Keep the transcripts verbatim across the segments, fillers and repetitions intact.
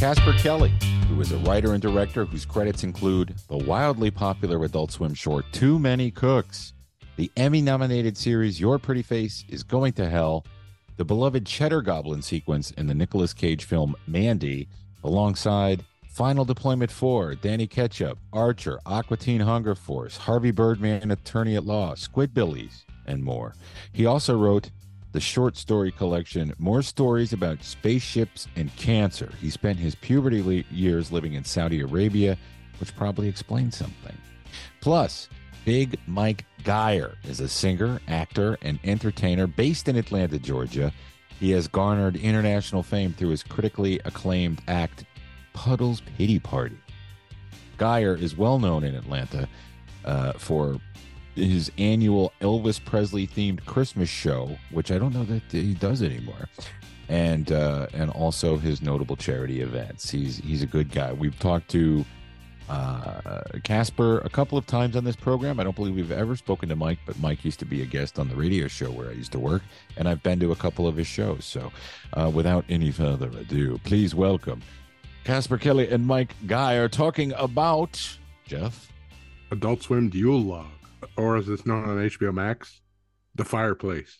Casper Kelly, who is a writer and director whose credits include the wildly popular Adult Swim short Too Many Cooks, the Emmy-nominated series Your Pretty Face is Going to Hell, the beloved Cheddar Goblin sequence in the Nicolas Cage film Mandy, alongside Final Deployment four, Danny Ketchup, Archer, Aqua Teen Hunger Force, Harvey Birdman, Attorney at Law, Squidbillies, and more. He also wrote the short story collection More Stories About Spaceships and Cancer. He spent his puberty le- years living in Saudi Arabia, which probably explains something. Plus, Big Mike Geyer is a singer, actor, and entertainer based in Atlanta, Georgia. He has garnered international fame through his critically acclaimed act, Puddle's Pity Party. Geyer is well known in Atlanta uh, for his annual Elvis Presley themed Christmas show, which I don't know that he does anymore, and uh, and also his notable charity events. He's he's a good guy. We've talked to uh, Casper a couple of times on this program. I don't believe we've ever spoken to Mike, but Mike used to be a guest on the radio show where I used to work, and I've been to a couple of his shows. So uh, without any further ado, please welcome Casper Kelly and Mike Geyer talking about, Jeff? Adult Swim Duel Log, or as it's known on H B O Max, The Fireplace.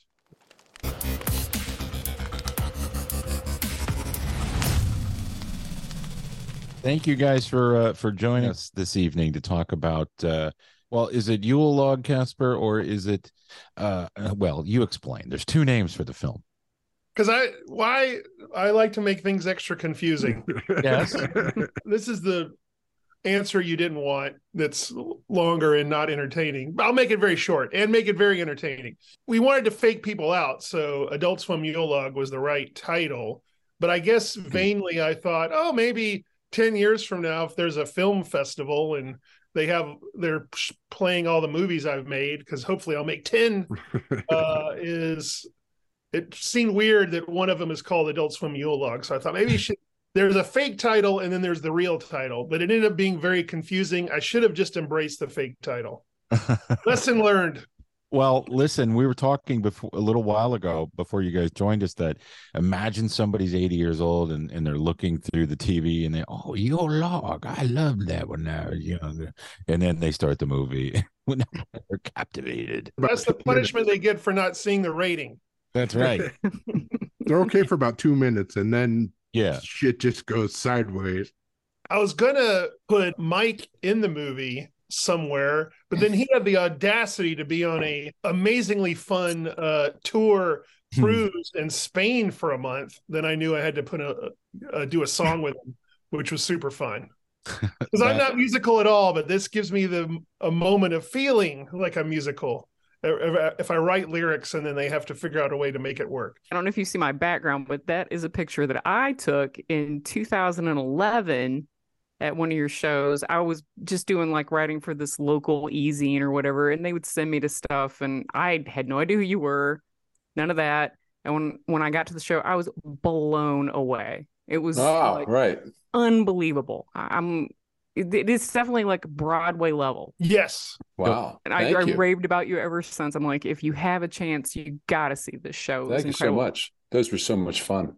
Thank you guys for uh, for joining us this evening to talk about, uh, well, is it Yule Log, Casper, or is it, uh, well, you explain. There's two names for the film. Because I why I like to make things extra confusing. Yes. This is the answer you didn't want that's longer and not entertaining. I'll make it very short and make it very entertaining. We wanted to fake people out, so Adult Swim Yule Log was the right title. But I guess vainly I thought, oh, maybe ten years from now, if there's a film festival and they have they're playing all the movies I've made, because hopefully I'll make ten, uh, is it seemed weird that one of them is called Adult Swim Yule Log. So I thought maybe you should, there's a fake title and then there's the real title, but it ended up being very confusing. I should have just embraced the fake title. Lesson learned. Well, listen, we were talking before a little while ago before you guys joined us that imagine somebody's eighty years old and, and they're looking through the T V and they, oh, Yule Log, I loved that when I was younger. And then they start the movie when they're captivated. That's the punishment they get for not seeing the rating. That's right. They're okay for about two minutes and then Yeah. shit just goes sideways. I was going to put Mike in the movie somewhere, but then he had the audacity to be on a amazingly fun uh, tour cruise in Spain for a month. Then I knew I had to put a, a do a song with him, which was super fun. Because I'm not musical at all, but this gives me the a moment of feeling like I'm musical. If I write lyrics and then they have to figure out a way to make it work. I don't know if you see my background, but that is a picture that I took in two thousand eleven at one of your shows. I was just doing like writing for this local e-zine or whatever, and they would send me to stuff, and I had no idea who you were, none of that. And when, when I got to the show, I was blown away. It was oh, like, right. unbelievable. I'm It, it is definitely like Broadway level. Yes. Wow. And I, Thank I you. raved about you ever since. I'm like, if you have a chance, you got to see this show. Thank you so much. Those were so much fun.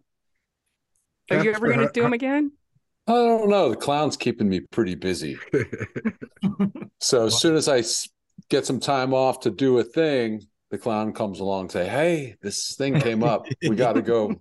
Are you ever going to do them again? I don't know. The clown's keeping me pretty busy. So as soon as I get some time off to do a thing, the clown comes along and say, hey, this thing came up. We got to go.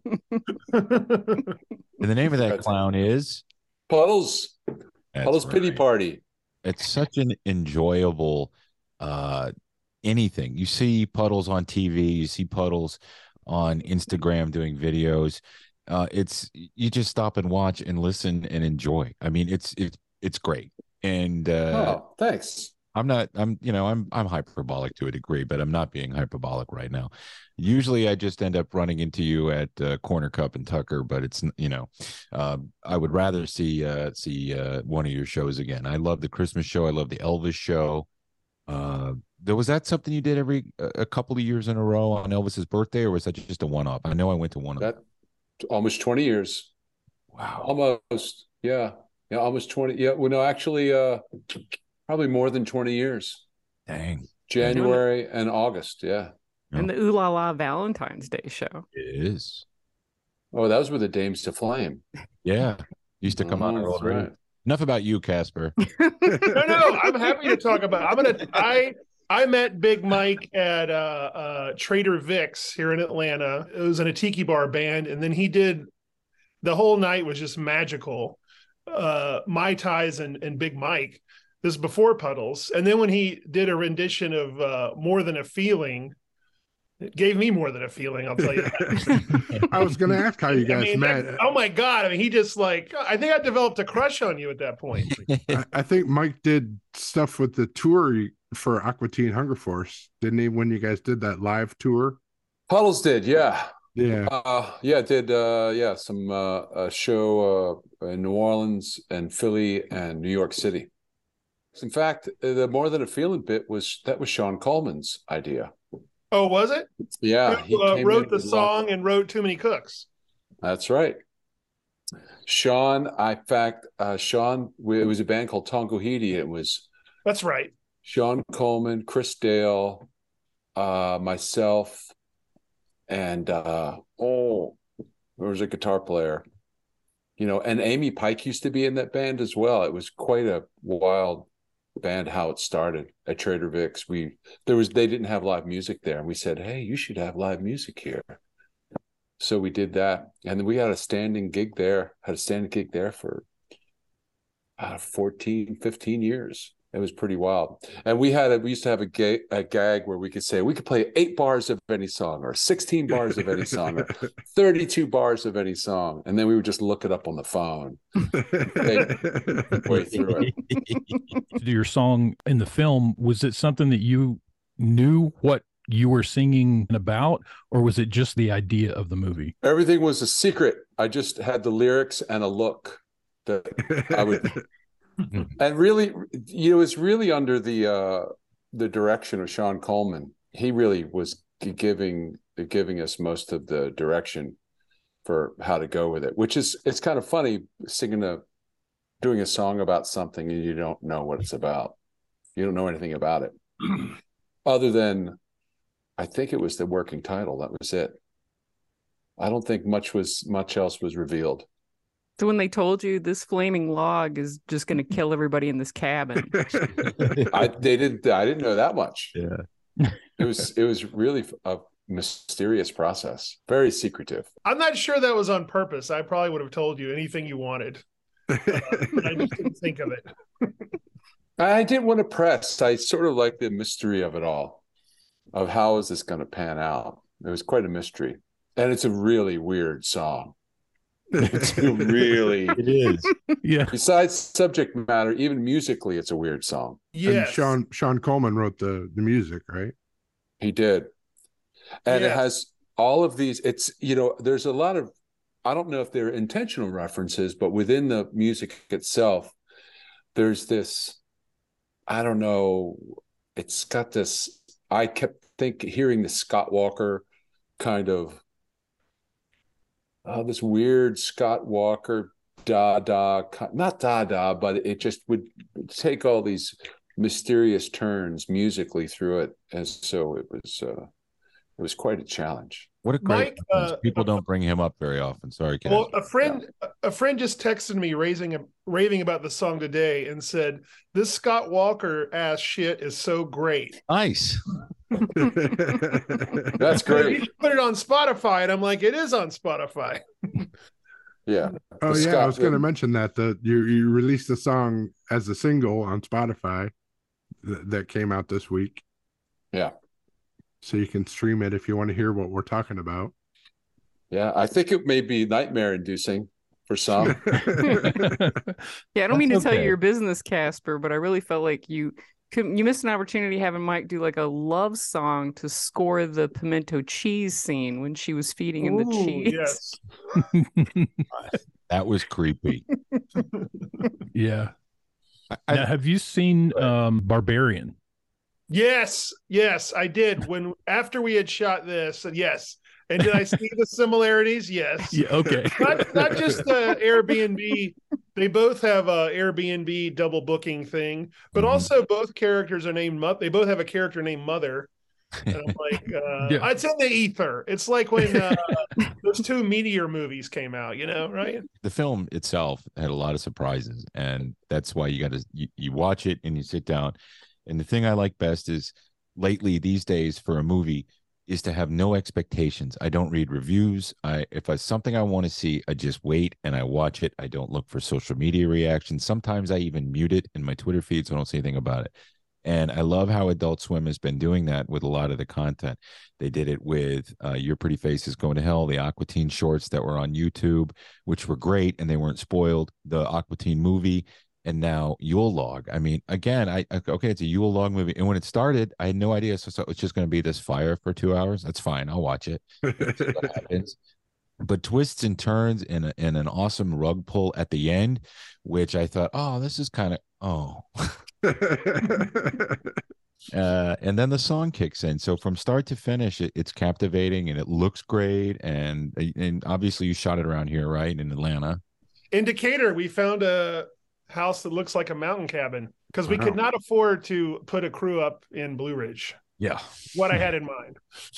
And the name of that clown is? Puddles. That's Puddles right. Pity Party. It's such an enjoyable uh, anything. You see Puddles on T V, you see Puddles on Instagram doing videos. Uh, it's you just stop and watch and listen and enjoy. I mean, it's it's it's great. And uh, oh, thanks. I'm not. I'm you know I'm I'm hyperbolic to a degree, but I'm not being hyperbolic right now. Usually, I just end up running into you at uh, Corner Cup and Tucker, but it's you know, uh, I would rather see uh, see uh, one of your shows again. I love the Christmas show. I love the Elvis show. Uh, there was that something you did every a couple of years in a row on Elvis's birthday, or was that just a one off? I know I went to one of that them. Almost twenty years. Wow. Almost. Yeah. Yeah. Almost twenty. Yeah. Well, no, actually, uh, probably more than twenty years. Dang. January and August. Yeah. And the Ooh La La Valentine's Day show. It is. Oh, that was with the Dames to Flame. Yeah. Used to come on Oh, our that's old radio. right. Enough about you, Casper. No, no, I'm happy to talk about. I'm gonna. I I met Big Mike at uh, uh, Trader Vic's here in Atlanta. It was in a tiki bar band, and then he did. The whole night was just magical. Uh, Mai Tais and and Big Mike. This is before Puddles, and then when he did a rendition of uh, More Than a Feeling, it gave me more than a feeling. I'll tell you that. I was going to ask how you guys I mean, met. that- oh my god! I mean, he just like. I think I developed a crush on you at that point. I, I think Mike did stuff with the tour for Aqua Teen Hunger Force, didn't he? When you guys did that live tour. Puddles did, yeah. Yeah. Uh, yeah, did uh, yeah some uh, a show uh, in New Orleans and Philly and New York City. In fact, the More Than a Feeling bit was that was Sean Coleman's idea. Oh, was it? Yeah, he Who, uh, came wrote in the with song and wrote Too Many Cooks. That's right. Sean, I in fact, uh, Sean, it was a band called Tonguhiti. It was That's right. Sean Coleman, Chris Dale, uh, myself, and uh, oh, there was a guitar player, you know, and Amy Pike used to be in that band as well. It was quite a wild band how it started at Trader Vic's. We there was they didn't have live music there, and we said, hey, you should have live music here. So we did that, and then we had a standing gig there. Had a standing gig there for uh, fourteen, fifteen years. It was pretty wild. And we had a, we used to have a, ga- a gag where we could say we could play eight bars of any song, or sixteen bars of any song, or thirty-two bars of any song, and then we would just look it up on the phone. Way through it. Your song in the film, was it something that you knew what you were singing about, or was it just the idea of the movie? Everything was a secret. I just had the lyrics and a look that I would, and really, you know, it's really under the uh, the direction of Sean Coleman. He really was giving giving us most of the direction for how to go with it. Which is, it's kind of funny singing a, doing a song about something and you don't know what it's about. You don't know anything about it, other than, I think it was the working title. That was it. I don't think much was much else was revealed. So when they told you this flaming log is just going to kill everybody in this cabin, I they didn't. I didn't know that much. Yeah, it was it was really a mysterious process, very secretive. I'm not sure that was on purpose. I probably would have told you anything you wanted. Uh, but I just didn't think of it. I didn't want to press. I sort of like the mystery of it all, of how is this going to pan out. It was quite a mystery, and it's a really weird song. It's really it is. Yeah. Besides subject matter, even musically, it's a weird song. Yes. And Sean Sean Coleman wrote the the music, right? He did. And Yeah. it has all of these, it's, you know, there's a lot of, I don't know if they're intentional references, but within the music itself, there's this, I don't know, it's got this, I kept thinking, hearing the Scott Walker kind of, uh, this weird Scott Walker da-da, not da-da, but it just would take all these mysterious turns musically through it. And so it was, uh, it was quite a challenge. What a great Mike, uh, people don't bring him up very often. Sorry, Ken. Well, a friend, a friend just texted me raising a, raving about the song today and said, "This Scott Walker ass shit is so great." Nice. That's He great. put it on Spotify, and I'm like, "It is on Spotify." Yeah. Oh The yeah, I Scott- was going to mention that the you you released a song as a single on Spotify th- that came out this week. Yeah. So you can stream it if you want to hear what we're talking about. Yeah. I think it may be nightmare inducing for some. yeah, I don't mean to That's tell you okay. your business, Casper, but I really felt like you could you missed an opportunity having Mike do like a love song to score the pimento cheese scene when she was feeding him the Ooh, cheese. yes. That was creepy. Yeah. I, Now, have you seen um, Barbarian? Yes, yes, I did. When after we had shot this, and yes. And did I see the similarities? Yes. Yeah. Okay. Not not just the Airbnb. They both have a Airbnb double booking thing, but Mhm. also both characters are named Mother. They both have a character named Mother. And I'm like, uh, Yeah. it's in the ether. It's like when uh, those two Meteor movies came out, you know, right? The film itself had a lot of surprises, and that's why you got to you, you watch it and you sit down. And the thing I like best is lately these days for a movie is to have no expectations. I don't read reviews. I if it's something I want to see, I just wait and I watch it. I don't look for social media reactions. Sometimes I even mute it in my Twitter feed so I don't see anything about it. And I love how Adult Swim has been doing that with a lot of the content. They did it with uh, Your Pretty Face is Going to Hell, the Aqua Teen shorts that were on YouTube, which were great and they weren't spoiled, the Aqua Teen movie, and now Yule Log. I mean, again, I okay, it's a Yule Log movie. And when it started, I had no idea. So, so it's just going to be this fire for two hours. That's fine. I'll watch it. See what happens. But twists and turns and, a, and an awesome rug pull at the end, which I thought, oh, this is kind of, oh. uh, and then the song kicks in. So from start to finish, it, it's captivating and it looks great. And, and obviously you shot it around here, right? In Atlanta. In Decatur, we found a house that looks like a mountain cabin because we Wow. could not afford to put a crew up in Blue Ridge. Yeah. What I had in mind.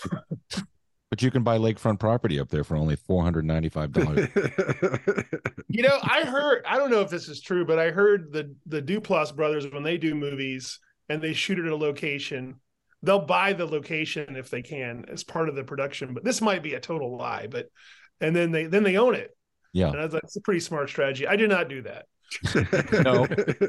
But you can buy lakefront property up there for only four hundred ninety-five dollars. You know, I heard, I don't know if this is true, but I heard the the Duplass brothers, when they do movies and they shoot at a location, they'll buy the location if they can as part of the production. But this might be a total lie, but and then they then they own it. Yeah. And I was like, it's a pretty smart strategy. I did not do that. No.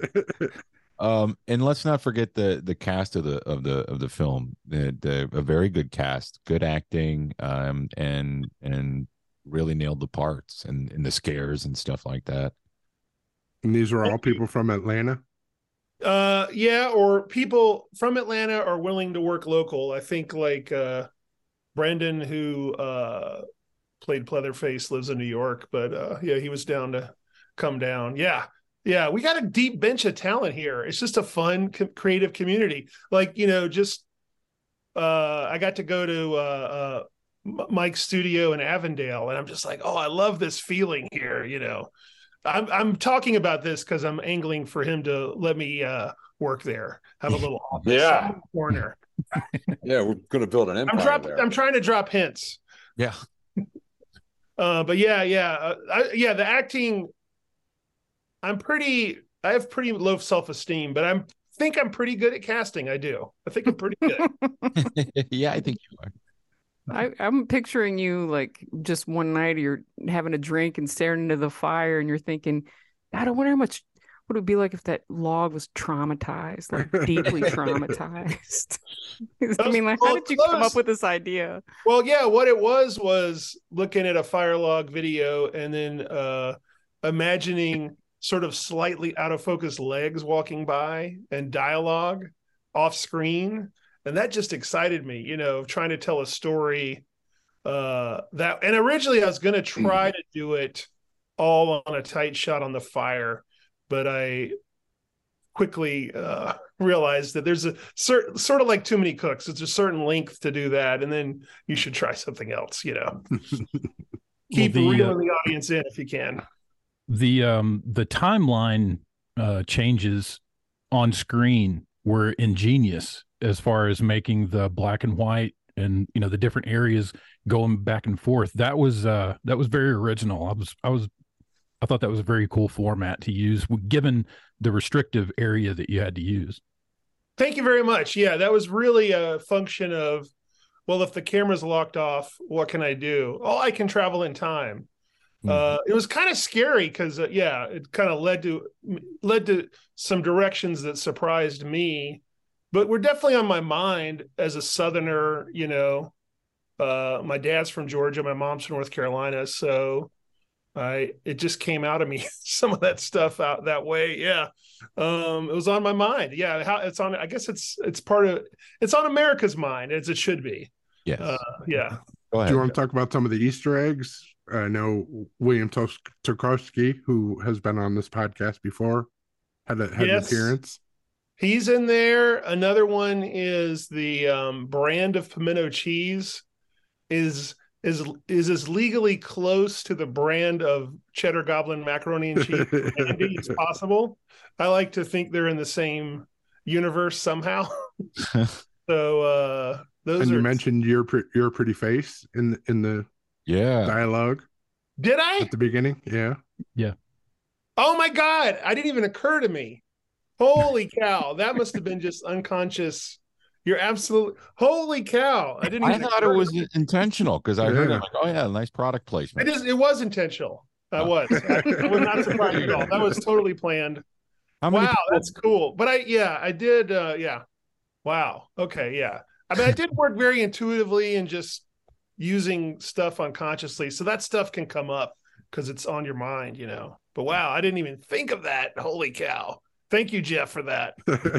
Um, and let's not forget the the cast of the of the of the film. The, the a very good cast, good acting, um, and and really nailed the parts and, and the scares and stuff like that. And these were all people from Atlanta. Uh, yeah, or people from Atlanta are willing to work local. I think like uh, Brendan, who uh, played Pleatherface, lives in New York, but uh, yeah, he was down to come down. Yeah. Yeah, we got a deep bench of talent here. It's just a fun, co- creative community. Like, you know, just uh, I got to go to uh, uh, Mike's studio in Avondale, and I'm just like, oh, I love this feeling here. You know, I'm I'm talking about this because I'm angling for him to let me uh, work there, have a little office Yeah. in the corner. Yeah, we're going to build an empire I'm drop, there. I'm trying to drop hints. Yeah. Uh, but yeah, yeah, uh, I, yeah. The acting. I'm pretty, I have pretty low self-esteem, but I'm think I'm pretty good at casting. I do. I think I'm pretty good. Yeah, I think you are. I, I'm picturing you like just one night you're having a drink and staring into the fire and you're thinking, God, I wonder how much would it be like if that log was traumatized, like deeply traumatized. I mean, like, how did you come up with this idea? Well, yeah, what it was was looking at a fire log video and then uh, imagining sort of slightly out of focus legs walking by and dialogue off screen. And that just excited me, you know, trying to tell a story uh, that, and originally I was going to try to do it all on a tight shot on the fire, but I quickly uh, realized that there's a certain, sort of like Too Many Cooks. It's a certain length to do that. And then you should try something else, you know, keep Well, the, reeling uh, the audience in if you can. The um the timeline uh changes on screen were ingenious as far as making the black and white and you know the different areas going back and forth. That was uh that was very original. I was I was I thought that was a very cool format to use given the restrictive area that you had to use. Thank you very much. Yeah, that was really a function of, well, if the camera's locked off, what can I do? Oh, I can travel in time. Uh, it was kind of scary because, uh, yeah, it kind of led to led to some directions that surprised me, but were definitely on my mind as a Southerner. You know, uh, my dad's from Georgia, my mom's from North Carolina, so I it just came out of me some of that stuff out that way. Yeah, um, it was on my mind. Yeah, how it's on. I guess it's it's part of it's on America's mind as it should be. Yes. Uh, yeah. Go ahead. Do you want to talk about some of the Easter eggs? I know William Tos- Tarkowski, who has been on this podcast before, had, a, had Yes. an appearance. He's in there. Another one is the um, brand of pimento cheese is is is as legally close to the brand of cheddar goblin macaroni and cheese candy as possible. I like to think they're in the same universe somehow. So uh, Those and are. you mentioned your pre- your pretty face in in the Yeah. dialogue Did I? at the beginning. Yeah. Oh my God! I didn't even occur to me. Holy cow! That must have been just unconscious. You're absolutely. Holy cow! I didn't. I Even thought it occur to was me. intentional because I heard it Yeah. like, oh yeah, nice product It placement. is. It was intentional. I Oh. was. I, I was not surprised at all. That was totally planned. How many Wow, people- that's cool. But I, yeah, I did. Uh, yeah. Wow. Okay. Yeah. I mean, I did work very intuitively and just using stuff unconsciously. So that stuff can come up because it's on your mind, you know. But wow, I didn't even think of that. Holy cow. Thank you, Jeff, for that.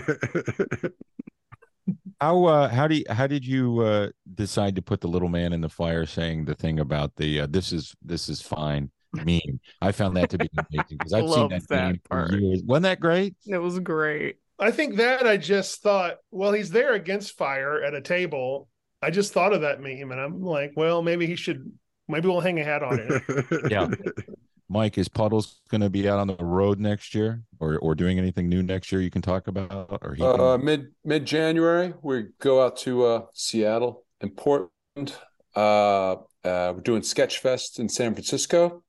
How uh how do you, how did you uh decide to put the little man in the fire saying the thing about the uh, this is this is fine meme? I found that to be amazing because I've seen Love that, that meme for part. years. Wasn't that great? It was great. I think that I just thought, well, he's there against fire at a table. I just thought of that meme and I'm like, well, maybe he should, maybe we'll hang a hat on it. Yeah. Mike, is Puddles going to be out on the road next year, or or doing anything new next year you can talk about? Or he can... Uh, mid mid January, we go out to uh, Seattle and Portland. Uh, uh, we're doing Sketchfest in San Francisco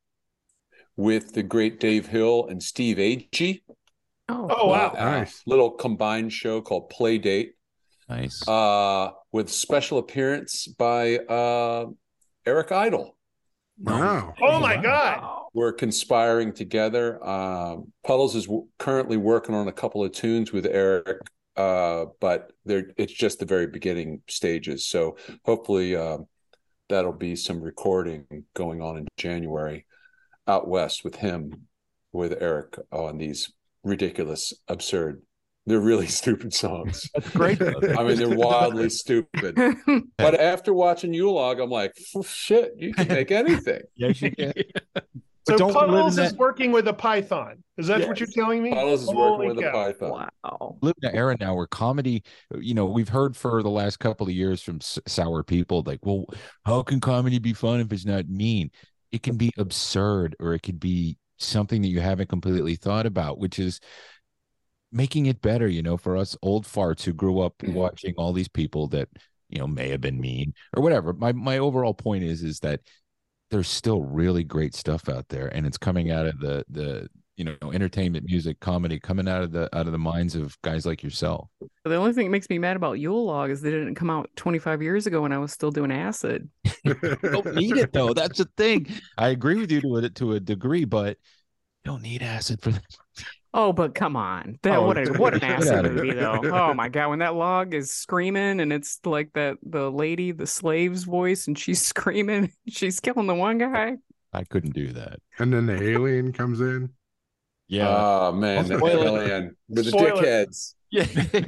with the great Dave Hill and Steve Agee. Oh, Oh, wow. Uh, Nice. Little combined show called Play Date, nice. uh, with special appearance by uh, Eric Idle. Wow. Oh my Wow. God. wow. We're conspiring together. Um, Puddles is w- currently working on a couple of tunes with Eric, uh, but they're, it's just the very beginning stages. So hopefully um, that'll be some recording going on in January out west with him, with Eric on these ridiculous, absurd, they're really stupid songs. That's great. I mean, they're wildly stupid. But after watching U-Log, I'm like, "Oh, shit, you can make anything. Yes, you can. So don't live in Puddles that- is working with a Python. Is that what you're telling me? Puddles is Holy working with a cow. python. Wow. Live in an era now where comedy, you know, we've heard for the last couple of years from s- sour people like, well, how can comedy be fun if it's not mean? It can be absurd, or it could be something that you haven't completely thought about, which is making it better, you know, for us old farts who grew up watching all these people that, you know, may have been mean or whatever. My my overall point is is that there's still really great stuff out there, and it's coming out of the the you know entertainment, music, comedy, coming out of the out of the minds of guys like yourself. The only thing that makes me mad about Yule Log is they didn't come out twenty-five years ago when I was still doing acid. Don't need it though. That's the thing. I agree with you to a to a degree, but you don't need acid for that. Oh, but come on. That Oh, what a, what an get acid out of movie here. though. Oh my God. When that log is screaming and it's like that the lady, the slave's voice, and she's screaming, she's killing the one guy. I couldn't do that. And then the alien comes in. Yeah. Oh, man, the Spoiler. alien with the Spoiler. dickheads. yeah.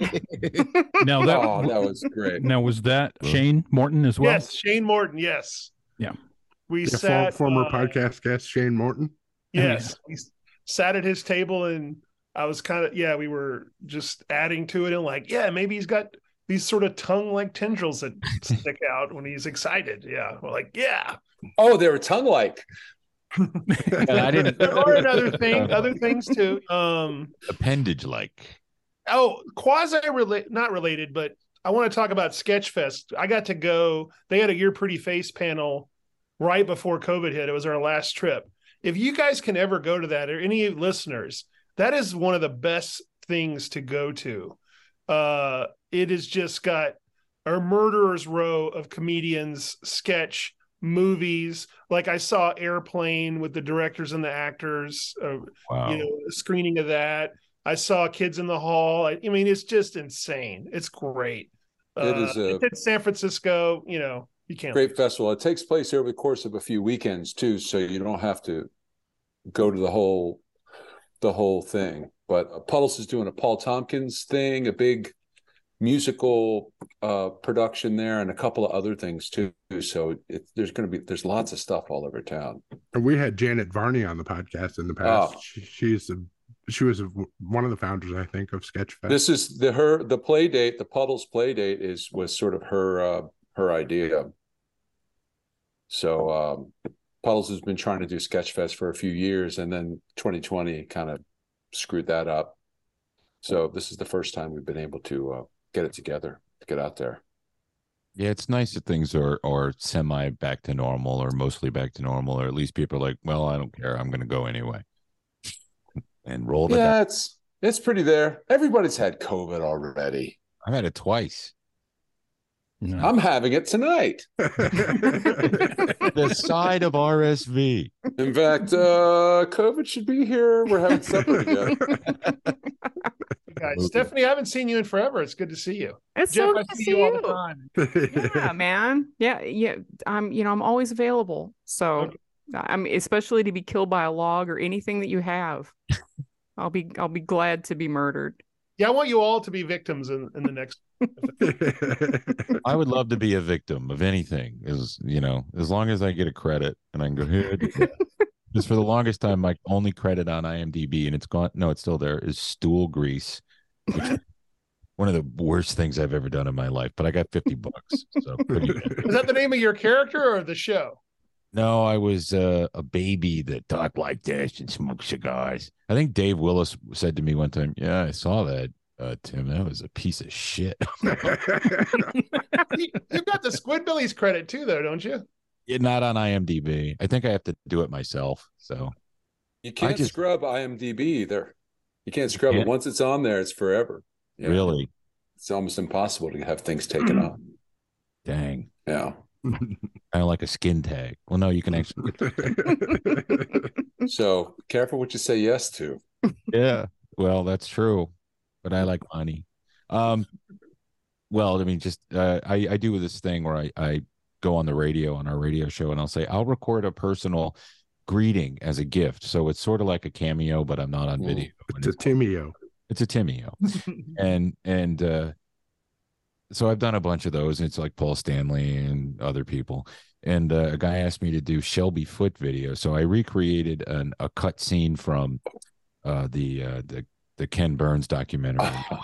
Now that, Oh, that was great. now was that Shane Morton as well? Yes, Shane Morton. Yes. Yeah. We Yeah, for- sat former uh, podcast guest Shane Morton. Yes, we s- sat at his table, and I was kind of yeah. We were just adding to it, and like yeah, maybe he's got these sort of tongue-like tendrils that stick out when he's excited. Yeah, we're like yeah. Oh, they were tongue-like. And I didn't. There are another thing, other things too. Um, Appendage like. oh, quasi relate, not related, but I want to talk about Sketchfest. I got to go. They had a Your Pretty Face panel right before COVID hit. It was our last trip. If you guys can ever go to that, or any listeners, that is one of the best things to go to. Uh, it has just got a murderer's row of comedians, sketch, movies. Like I saw Airplane with the directors and the actors, uh, Wow. you know, a screening of that. I saw Kids in the Hall. I, I mean, it's just insane. It's great. It Uh, is a- it's in San Francisco. You know, you can't. Great festival. It takes place over the course of a few weekends too, so you don't have to go to the whole the whole thing. But uh, Puddles is doing a Paul Tompkins thing, a big musical uh, production there, and a couple of other things too. So it, there's going to be there's lots of stuff all over town. And we had Janet Varney on the podcast in the past. Oh. She, she's a, she was a, one of the founders, I think, of Sketchfest. This is the her the play date. The Puddles play date is was sort of her uh, her idea. So um, Puddles has been trying to do Sketchfest for a few years, and then twenty twenty kind of screwed that up. So this is the first time we've been able to uh, get it together, to get out there. Yeah, it's nice that things are are semi back to normal or mostly back to normal, or at least people are like, well, I don't care. I'm going to go anyway. And roll the Yeah, dice. it's it's pretty there. Everybody's had COVID already. I've had it twice. No. I'm having it tonight. The side of R S V. In fact, uh, COVID should be here. We're having supper again. Guys, Okay. Stephanie, I haven't seen you in forever. It's good to see you. It's Jeff, so I good to see see you all the you. time. Yeah, man. Yeah, yeah. I'm, you know, I'm always available. So Okay. I'm especially to be killed by a log or anything that you have. I'll be, I'll be glad to be murdered. Yeah, I want you all to be victims in, in the next. I would love to be a victim of anything, is you know, as long as I get a credit and I can go here. Because for the longest time, my only credit on IMDb, and it's gone. No, it's still there. Is stool grease, which is one of the worst things I've ever done in my life. But I got fifty bucks. So pretty good. Is that the name of your character or the show? No, I was uh, a baby that talked like this and smoked cigars. I think Dave Willis said to me one time, "Yeah, I saw that, uh, Tim. That was a piece of shit." You- You've got the Squidbillies credit too, though, don't you? Yeah, not on IMDb. I think I have to do it myself. So You can't just- scrub IMDb either. You can't scrub Yeah. it. Once it's on there, it's forever. Yeah. really, It's almost impossible to have things taken off. dang, Yeah. kind of like a skin tag. Well, no, you can actually. So careful what you say yes to. Yeah, well, that's true, but I like money. Um, well, I mean, just uh, I I do this thing where I I go on the radio on our radio show and I'll say I'll record a personal greeting as a gift. So it's sort of like a cameo, but I'm not on Mm. video. It's a Timeo. It's a Timeo, and and uh, so I've done a bunch of those. And it's like Paul Stanley and other people. And uh, a guy asked me to do Shelby Foote video, so I recreated an, a cut scene from uh, the uh, the the Ken Burns documentary.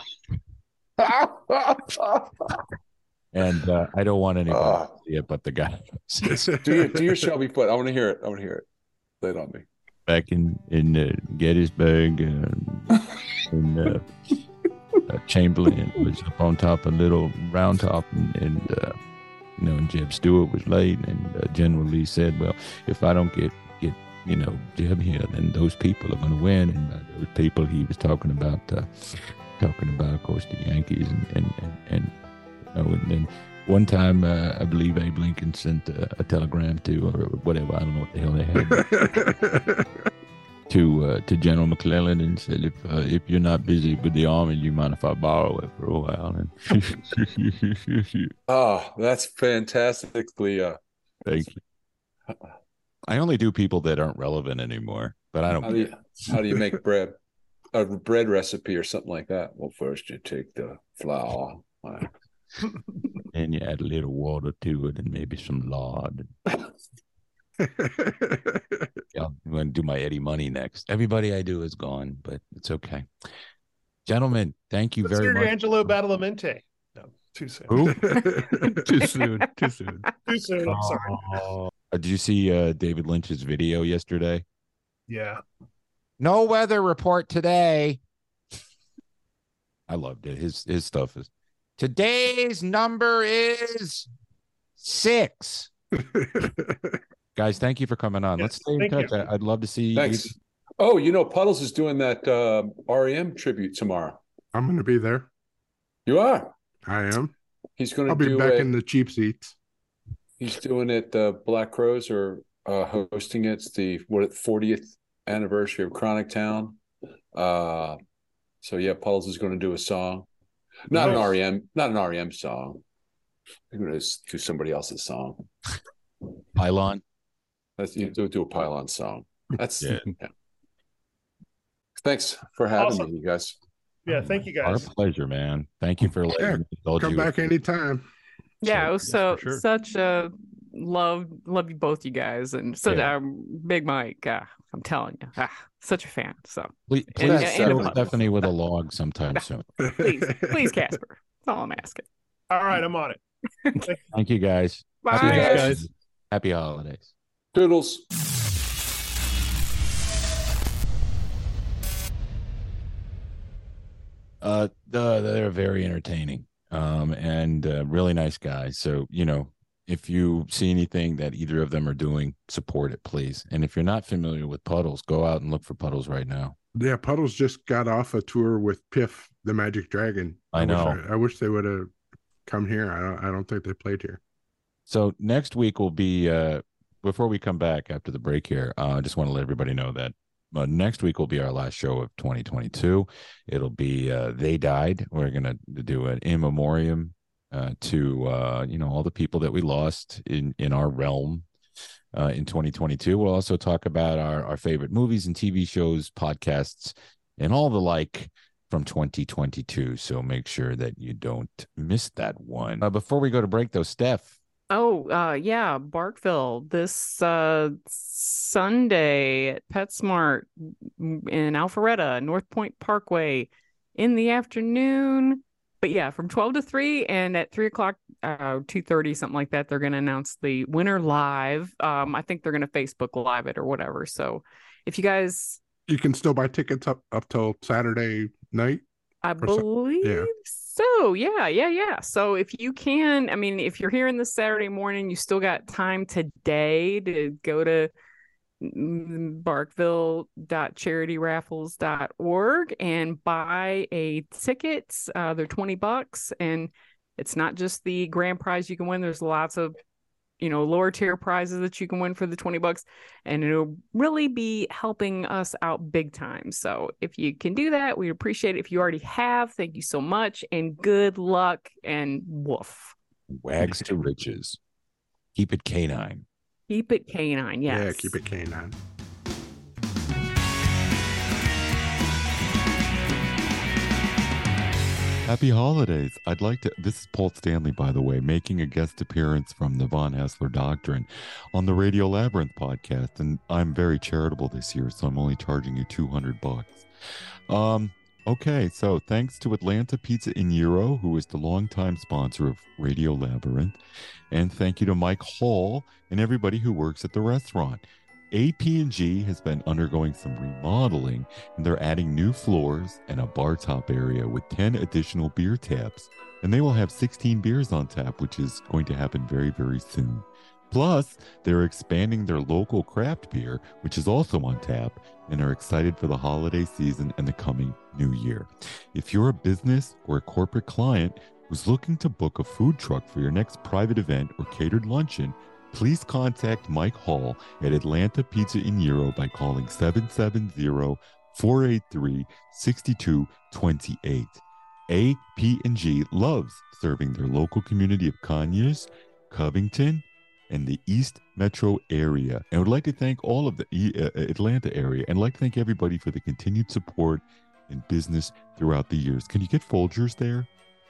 And uh, I don't want anybody Ah. to see it, but the guy do your do your Shelby Foote. I want to hear it. I want to hear it. Lay it on me. back in in uh, Gettysburg, uh, and uh, uh, Chamberlain was up on top of Little Round Top, and, and uh, you know, and Jeb Stuart was late, and uh, General Lee said, "Well, if I don't get get you know Jeb here, then those people are going to win." And uh, those people he was talking about, uh, talking about, of course, the Yankees, and and and, and you know, and then. One time, uh, I believe Abe Lincoln sent uh, a telegram to, or whatever, I don't know what the hell they had, to uh, to General McClellan and said, if uh, if you're not busy with the army, you mind if I borrow it for a while? And Oh, that's fantastically. Uh, thank you. I only do people that aren't relevant anymore, but I don't how do care. you how do you make bread? A bread recipe or something like that. Well, first you take the flour. Uh, And you add a little water to it and maybe some lard. Yeah, I'm going to do my Eddie Money next. Everybody I do is gone, but it's okay. Gentlemen, thank you Let's very hear much. Angelo Badalamenti. No, too soon. Who? Too soon. Too soon. Too soon. I'm sorry. Uh, did you see uh, David Lynch's video yesterday? Yeah. No weather report today. I loved it. His his stuff is. Today's number is six. Guys, thank you for coming on. Yes, Let's stay in thank touch. you. I, I'd love to see thanks. you. Oh, you know, Puddles is doing that uh, R E M tribute tomorrow. I'm going to be there. You are. I am. He's going I'll to be do back it. in the cheap seats. He's doing it. Uh, Black Crows are uh, hosting it. It's the what fortieth anniversary of Chronic Town. Uh, so yeah, Puddles is going to do a song. Not an Nice. R E M, not an R E M song. I'm going to do somebody else's song. Pylon. Let's you do, do a pylon song. That's Yeah. yeah. Thanks for having Awesome. me, you guys. Yeah. Thank you Our guys. pleasure, man. Thank you for letting Yeah, me indulge Come you. back anytime. Yeah, So- it was yes, so for sure. such a love love you both you guys, and so Yeah. um, Big Mike. Uh, I'm telling you, ah, such a fan. So Please, And- please and- settle and- Stephanie with a log sometime soon. please, please, Casper. That's all I'm asking. All right. I'm on it. Thank you, guys. Bye. Happy, Thanks, holidays. guys. Happy holidays. Toodles. Uh, the, they're very entertaining. um, and uh, really nice guy. So, you know, if you see anything that either of them are doing, support it, please. And if you're not familiar with Puddles, go out and look for Puddles right now. Yeah, Puddles just got off a tour with Piff, the Magic Dragon. I, I know. Wish I, I wish they would have come here. I don't. I don't think they played here. So next week will be. Uh, before we come back after the break here, uh, I just want to let everybody know that uh, next week will be our last show of twenty twenty-two. It'll be uh, They Died. We're gonna do an in memoriam uh, to uh, you know all the people that we lost in in our realm. Uh, in twenty twenty-two, we'll also talk about our, our favorite movies and T V shows, podcasts, and all the like from twenty twenty-two. So make sure that you don't miss that one. Uh, before we go to break, though, Steph. Oh, uh, yeah, Barkville this uh, Sunday at PetSmart in Alpharetta, North Point Parkway in the afternoon. But yeah, from twelve to three, and at three o'clock, uh, two thirty, something like that, they're going to announce the winner live. Um, I think they're going to Facebook Live it or whatever. So if you guys... You can still buy tickets up, up till Saturday night? I believe so. Yeah. So, yeah, yeah, yeah. So if you can, I mean, if you're here in this Saturday morning, you still got time today to go to barkville dot charity raffles dot org and buy a ticket. Uh, they're twenty bucks, and it's not just the grand prize you can win. There's lots of, you know, lower tier prizes that you can win for the twenty bucks, and it'll really be helping us out big time. So if you can do that, we'd appreciate it. If you already have, thank you so much, and good luck, and woof. Wags to riches. Keep it canine. Keep it canine, yes. Yeah, keep it canine. Happy holidays. I'd like to, this is Paul Stanley, by the way, making a guest appearance from the Von Hassler Doctrine on the Radio Labyrinth podcast. And I'm very charitable this year, so I'm only charging you two hundred bucks. Um, okay, so thanks to Atlanta Pizza in Euro, who is the longtime sponsor of Radio Labyrinth. And thank you to Mike Hall and everybody who works at the restaurant. A P and G has been undergoing some remodeling, and they're adding new floors and a bar top area with ten additional beer taps. And they will have sixteen beers on tap, which is going to happen very, very soon. Plus, they're expanding their local craft beer, which is also on tap, and are excited for the holiday season and the coming new year. If you're a business or a corporate client who's looking to book a food truck for your next private event or catered luncheon, please contact Mike Hall at Atlanta Pizza in Euro by calling seven seven zero, four eight three, six two two eight. A P and G loves serving their local community of Conyers, Covington, and the East Metro area. And I would like to thank all of the uh, Atlanta area, and I'd like to thank everybody for the continued support and business throughout the years. Can you get Folgers there?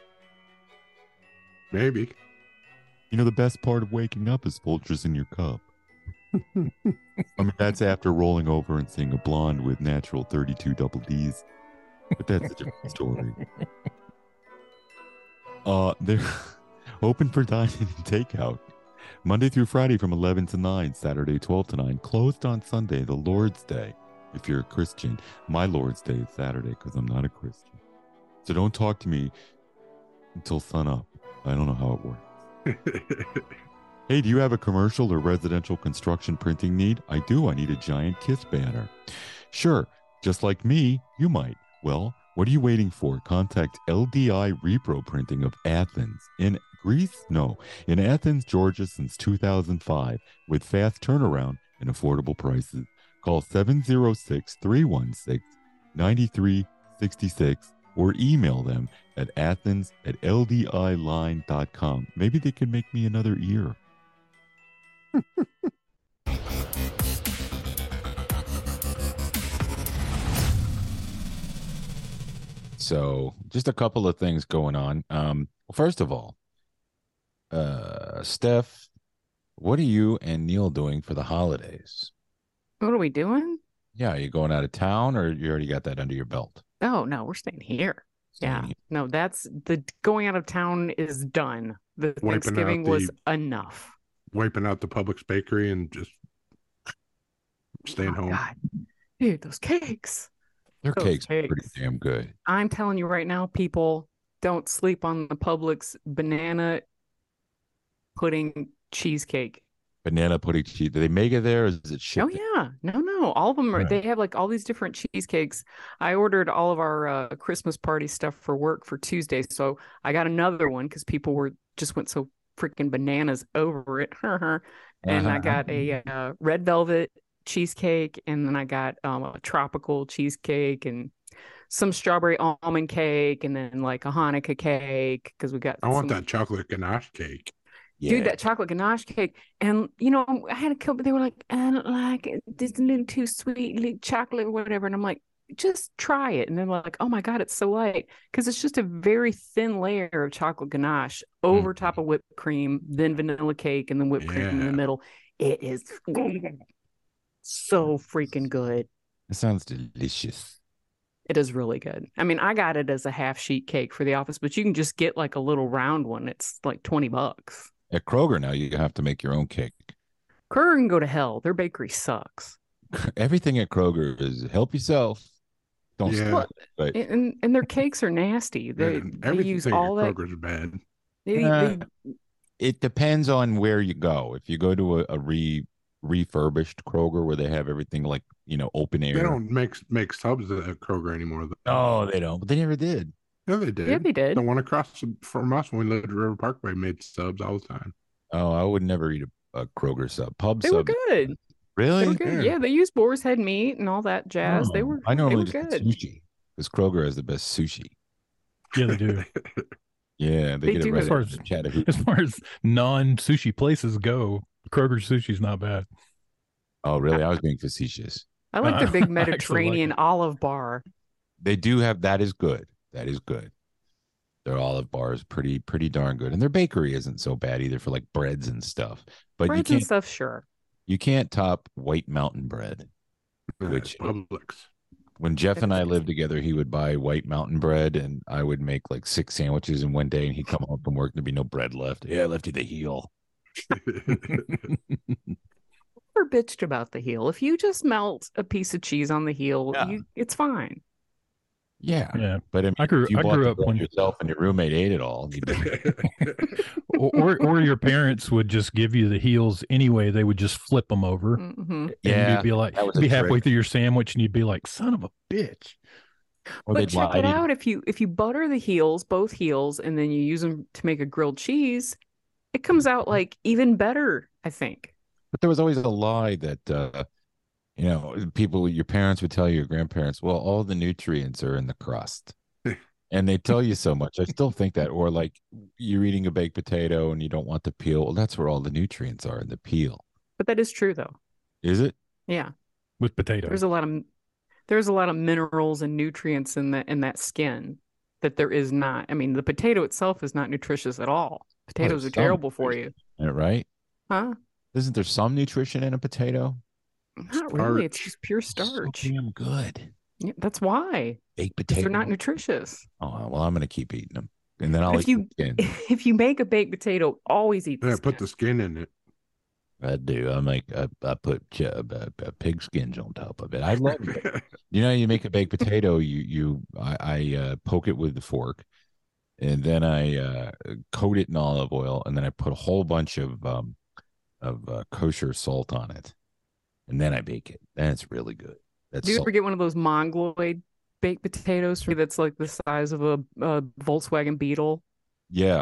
Maybe. You know, the best part of waking up is Folgers in your cup. I mean, that's after rolling over and seeing a blonde with natural thirty-two double Ds. But that's a different story. Uh, they're open for dining and takeout. Monday through Friday from eleven to nine, Saturday twelve to nine. Closed on Sunday, the Lord's Day. If you're a Christian, my Lord's Day is Saturday because I'm not a Christian. So don't talk to me until sun up. I don't know how it works. Hey, do you have a commercial or residential construction printing need? I do. I need a giant KISS banner. Sure, just like me, you might. Well, what are you waiting for? Contact L D I Repro Printing of Athens. In Greece? No. In Athens, Georgia since two thousand five with fast turnaround and affordable prices. Call seven zero six, three one six, nine three six six or email them at athens at l d i line dot com. Maybe they can make me another ear. So just a couple of things going on. Um, first of all, uh, Steph, what are you and Neil doing for the holidays? What are we doing? Yeah, are you going out of town or you already got that under your belt? Oh, no, we're staying here. Staying yeah. here. No, that's the going out of town is done. The Wiping Thanksgiving out the- was enough. Wiping out the Publix bakery and just staying Oh, home. God. Dude, those cakes. Their Those cakes are pretty cakes. damn good. I'm telling you right now, people, don't sleep on the Publix banana pudding cheesecake. Banana pudding cheese. Do they make it there? Or is it shipped? Oh yeah, no, no, all of them are. Right. They have like all these different cheesecakes. I ordered all of our uh, Christmas party stuff for work for Tuesday, so I got another one because people were just went so freaking bananas over it. And I got a uh, red velvet cheesecake, and then I got um, a tropical cheesecake and some strawberry almond cake, and then like a Hanukkah cake because we got. I want some... that chocolate ganache cake. Yeah. Dude, that chocolate ganache cake. And, you know, I had a couple, they were like, I don't like it. It's a little too sweet, little chocolate or whatever. And I'm like, just try it. And then like, oh my God, it's so light. Because it's just a very thin layer of chocolate ganache over Mm. top of whipped cream, then vanilla cake, and then whipped cream in Yeah. the middle. It is so freaking good. It sounds delicious. It is really good. I mean, I got it as a half sheet cake for the office, but you can just get like a little round one. It's like twenty bucks. At Kroger now, you have to make your own cake. Kroger can go to hell. Their bakery sucks. Everything at Kroger is help yourself. Don't Yeah. stop. But And and their cakes are nasty. They, And they everything use at all that. Kroger's bad. They, Uh, they, it depends on where you go. If you go to a, a re refurbished Kroger where they have everything like, you know, open air. They don't make make subs at Kroger anymore. Though. No, they don't. But they never did. Yeah, they did. yeah, they did. The one across from us when we lived at River Parkway made subs all the time. Oh, I would never eat a, a Kroger sub. Pub They were sub. good. They Really? were good. Yeah. Yeah, they used boar's head meat and all that jazz. They Oh, were. I They normally were just get good. sushi because Kroger has the best sushi. Yeah, they do. Yeah, they, They get do it right as far out as- of Chattanooga. As far as non sushi places go, Kroger sushi's not bad. Oh, really? I was being facetious. I like their Uh, big I actually like Mediterranean it. olive bar. They do have that is good. That is good. Their olive bar is pretty pretty darn good, and their bakery isn't so bad either for like breads and stuff. But Breads you and can't stuff, sure. you can't top White Mountain bread. Which- Publix. When Jeff and I It's- lived together, he would buy White Mountain bread, and I would make like six sandwiches in one day, and he'd come home from work and there'd be no bread left. Yeah, I left you the heel. Never bitched about the heel. If you just melt a piece of cheese on the heel, Yeah. you, it's fine. Yeah, Yeah. but I, mean, I grew- if you I bought grew the up bread when- yourself and your roommate ate it all. You'd be- or, or or your parents would just give you the heels anyway. They would just flip them over. hmm And Yeah, you'd be like, that was a be halfway trick. through your sandwich, and you'd be like, "Son of a bitch!" or But they'd check lie it to you. out. If you if you butter the heels, both heels, and then you use them to make a grilled cheese, it comes out like even better, I think. But there was always a lie that uh you know, people your parents would tell you, your grandparents, well, all the nutrients are in the crust. And they tell you so much. I still think that. Or like you're eating a baked potato and you don't want the peel. Well, that's where all the nutrients are in the peel. But that is true, though. Is it? Yeah, With potatoes. there's a lot of there's a lot of minerals and nutrients in that in that skin that there is not. I mean, the potato itself is not nutritious at all. Potatoes are some terrible for you, Yeah, right? huh? Isn't there some nutrition in a potato? Not really. It's Starch. just pure So starch. damn good. Yeah, that's why. Baked Because potato. they're not nutritious. Oh, well, I'm going to keep eating them. And then I'll If eat you- the skin. If you make a baked potato, always eat the Yeah, skin. put the skin in it. I do. I make, I, I put ch- uh, uh, pig skins on top of it. I love it. You know, you make a baked potato, you, you, I, I uh, poke it with the fork, and then I uh, coat it in olive oil, and then I put a whole bunch of, um, of uh, kosher salt on it, and then I bake it. Then it's really good. That's Do you salt. ever get one of those mongoloid baked potatoes for that's like the size of a, a Volkswagen Beetle? Yeah,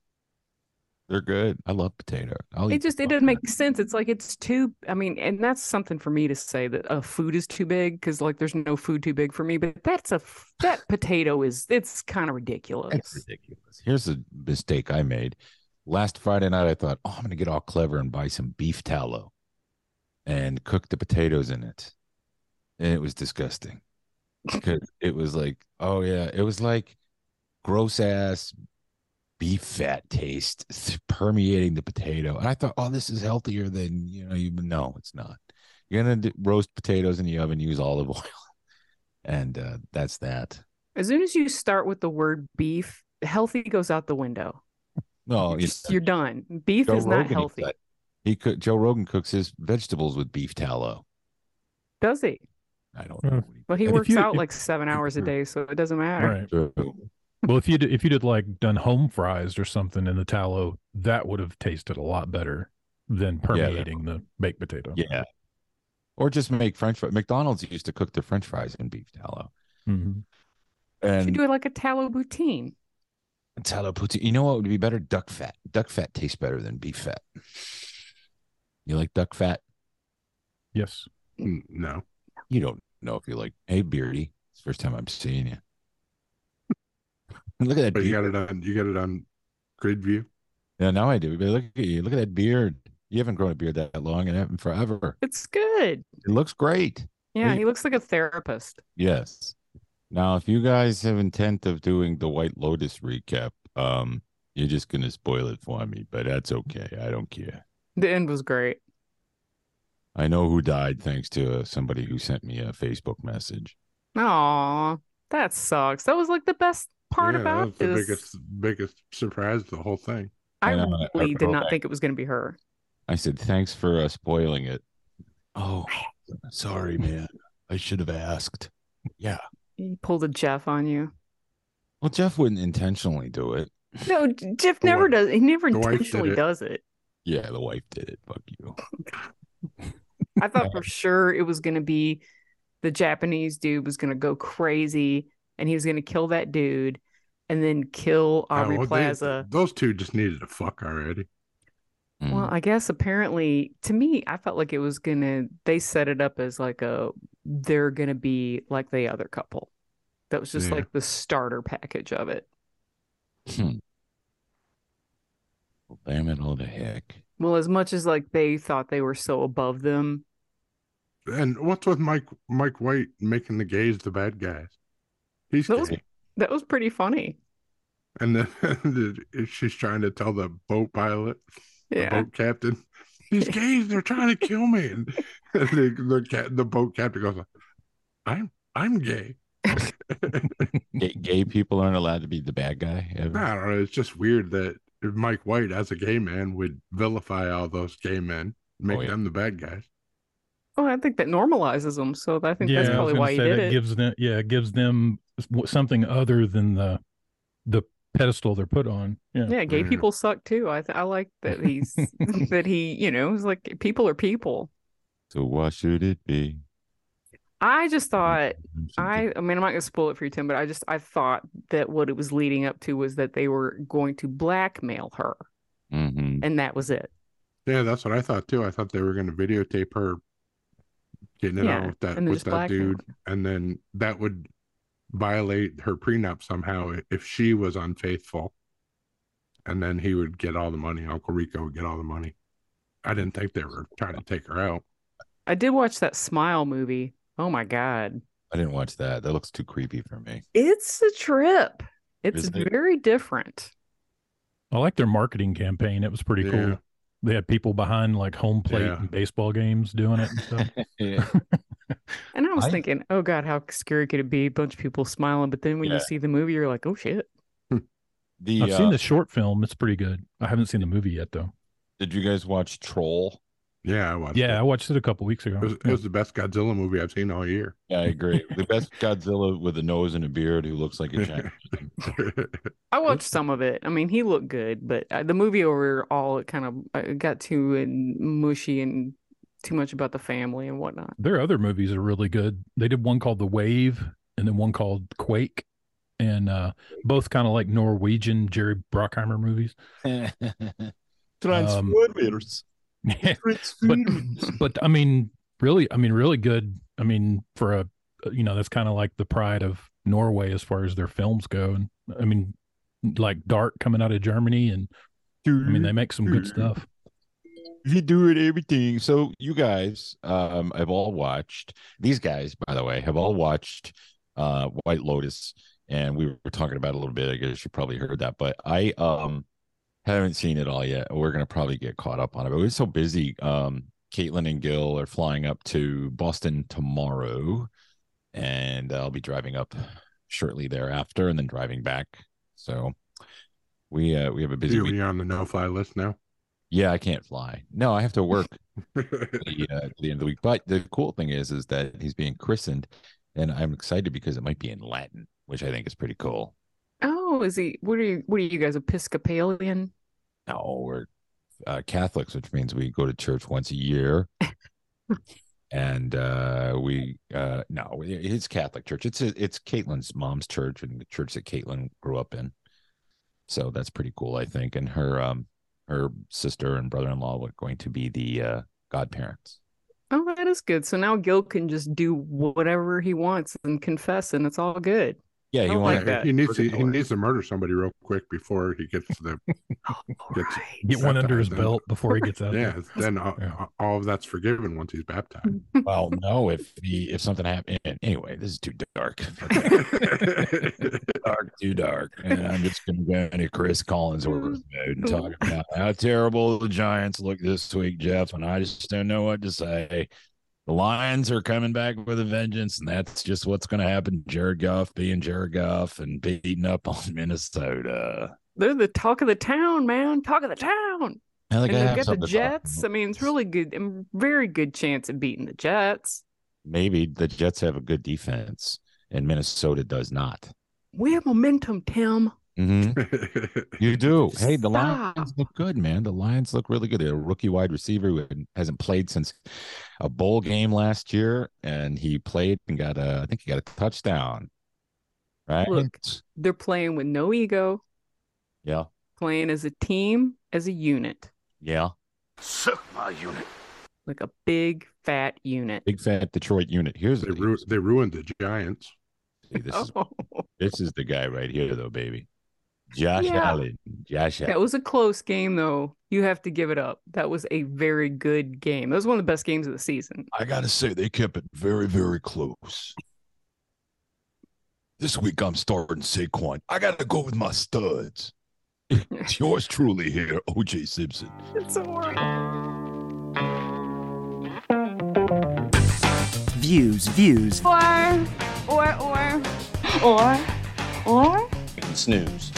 they're good. I love potato. I'll It eat just the it fuck doesn't out make sense. It's like it's too. I mean, and that's something for me to say that a food is too big because like there's no food too big for me. But that's a that potato is it's kind of ridiculous. It's ridiculous. Here's a mistake I made. Last Friday night, I thought, oh, I'm going to get all clever and buy some beef tallow and cook the potatoes in it. And it was disgusting because it was like, oh, yeah, it was like gross ass beef fat taste permeating the potato. And I thought, oh, this is healthier than, you know, you no, it's not. You're going to roast potatoes in the oven, use olive oil. And uh, that's that. As soon as you start with the word beef, healthy goes out the window. No, You're, you just, you're done. Beef Joe is not Rogan healthy, eats that. He cook Joe Rogan cooks his vegetables with beef tallow. does he? I don't know. Uh, what he- Well, he If works you- out if- like seven hours a day, so it doesn't matter. Right. True. Well, if you did, if you did like done home fries or something in the tallow, that would have tasted a lot better than permeating the baked potato. Yeah. Or just make French fries. McDonald's used to cook their French fries in beef tallow. Mm-hmm. You should And do it like a tallow poutine. tallow poutine. You know what would be better? Duck fat. Duck fat tastes better than beef fat. You like duck fat? Yes. Mm, No. You don't know if you like. Hey, Beardy, it's the first time I'm seeing you. Look at that But you beard. got it on you got it on grid view. Yeah, now I do. But look at you. Look at that beard. You haven't grown a beard that long and haven't forever. It's good. It looks great. Yeah, Wait. he looks like a therapist. Yes. Now, if you guys have intent of doing the White Lotus recap, um, you're just gonna spoil it for me, but that's okay. I don't care. The end was great. I know who died thanks to uh, somebody who sent me a Facebook message. Aw, that sucks. That was like the best part yeah, that about was the this. biggest biggest surprise of the whole thing. I I know, I- really did I- not think it was going to be her. I said, thanks for uh, spoiling it. Oh, sorry, man. I should have asked. Yeah. He pulled a Jeff on you. Well, Jeff wouldn't intentionally do it. No, J- Jeff The never wife- does. He never the wife did intentionally it. does it. Yeah, the wife did it. Fuck you. I thought for sure it was going to be the Japanese dude was going to go crazy and he was going to kill that dude and then kill Aubrey Oh, well, they- Plaza. those two just needed to fuck already. Mm. Well, I guess apparently to me, I felt like it was going to, they set it up as like a, they're going to be like the other couple. That was just Yeah. like the starter package of it. Hmm. Well, damn it all to heck. Well, as much as like they thought they were so above them, And what's with Mike Mike White making the gays the bad guys? He's Those- gay. that was pretty funny. And then she's trying to tell the boat pilot, the Yeah. boat captain, these gays, they're trying to kill me. And the the, ca- the boat captain goes, I'm I'm gay. Gay, gay people aren't allowed to be the bad guy ever. I don't know. It's just weird that Mike White, as a gay man, would vilify all those gay men, make Oh, yeah. them the bad guys. Oh, I think that normalizes them. So I think that's I was probably gonna why he say did that it. gives them, yeah, it gives them something other than the the pedestal they're put on. Yeah. Yeah, gay Yeah. people suck too. I th- I like that he's that he, you know, he's like people are people. So what should it be? I just thought I I mean I'm not gonna spoil it for you, Tim, but I just I thought that what it was leading up to was that they were going to blackmail her, Mhm. and that was it. Yeah, that's what I thought too. I thought they were going to videotape her getting it Yeah, on with that and then with just that blackmail dude, and then that would violate her prenup somehow if she was unfaithful, and then he would get all the money. Uncle Rico would get all the money. I didn't think they were trying to take her out. I did watch that Smile movie. Oh my God. I didn't watch that. That looks too creepy for me. It's a trip. It's Is it? very different. I like their marketing campaign. It was pretty Yeah. cool. They had people behind like home plate Yeah. and baseball games doing it and stuff. Yeah. And I was I- thinking, oh God, how scary could it be? A bunch of people smiling. But then when Yeah. you see the movie, you're like, oh shit. The I've uh, seen the short film. It's pretty good. I haven't seen the movie yet though. did you guys watch Troll? Yeah, I watched. Yeah, I it. watched it a couple weeks ago. It was, it was the best Godzilla movie I've seen all year. Yeah, I agree. The best Godzilla with a nose and a beard who looks like a giant. I watched some of it. I mean, he looked good, but uh, the movie overall, it kind of uh, got too and mushy and too much about the family and whatnot. Their other movies are really good. They did one called The Wave and then one called Quake, and uh, both kind of like Norwegian Jerry Bruckheimer movies. Transformers. but but I mean, really, I mean, really good. I mean, for a you know, that's kind of like the pride of Norway as far as their films go. And I mean, like Dark coming out of Germany, and I mean, they make some good stuff. You do it everything. So you guys um have all watched, these guys, by the way, have all watched uh White Lotus, and we were talking about it a little bit. I guess you probably heard that, but I um haven't seen it all yet. We're gonna probably get caught up on it, but we're so busy. Um Caitlin and Gil are flying up to Boston tomorrow, and I'll be driving up shortly thereafter and then driving back. So we uh we have a busy You, week. you're on the no-fly list now. Yeah, I can't fly. No, I have to work the, uh, at the end of the week. But the cool thing is, is that he's being christened, and I'm excited because it might be in Latin, which I think is pretty cool. Oh, is he? What are you? What are you guys? Episcopalian? No, we're uh, Catholics, which means we go to church once a year. And uh, we uh, no, it's Catholic church. It's a, it's Caitlin's mom's church and the church that Caitlin grew up in. So that's pretty cool, I think. And her um her sister and brother-in-law were going to be the uh, godparents. Oh, that is good. So now Gil can just do whatever he wants and confess, and it's all good. Yeah, he I like wanted that. He needs to he needs to murder somebody real quick before he gets the gets, Right. Get one under his baptized. belt before he gets out. yeah. there. Then all, Yeah. all of that's forgiven once he's baptized. Well, no, if he if something happened anyway, this is too dark. dark, too dark. And I'm just gonna go into Chris Collinsworth mode and talk about how terrible the Giants look this week, Jeff, and I just don't know what to say. The Lions are coming back with a vengeance, and that's just what's going to happen. Jared Goff being Jared Goff and beating up on Minnesota. They're the talk of the town, man. Talk of the town. I think And I they've have got the something to talk Jets. about. I mean, it's really good. A very good chance of beating the Jets. Maybe the Jets have a good defense, and Minnesota does not. We have momentum, Tim. Mm-hmm. You do. Hey, the Stop. Lions look good, man. The Lions look really good. They're a rookie wide receiver who hasn't played since a bowl game last year, and he played and got a, I think he got a touchdown. Right? Look. They're playing with no ego, Yeah. playing as a team, as a unit, Yeah. Suck my unit. like a big fat unit. Big fat Detroit unit. Here's they the ru- they ruined the Giants. See, this is Oh, this is the guy right here, though, baby. Josh Yeah. Allen. Josh that Allen. was a close game, though. You have to give it up. That was a very good game. That was one of the best games of the season. I gotta say, they kept it very, very close. This week I'm starting Saquon. I gotta go with my studs. It's yours truly here, O J Simpson. It's horrible. Views, views, Or, or, or, or, or. Snooze.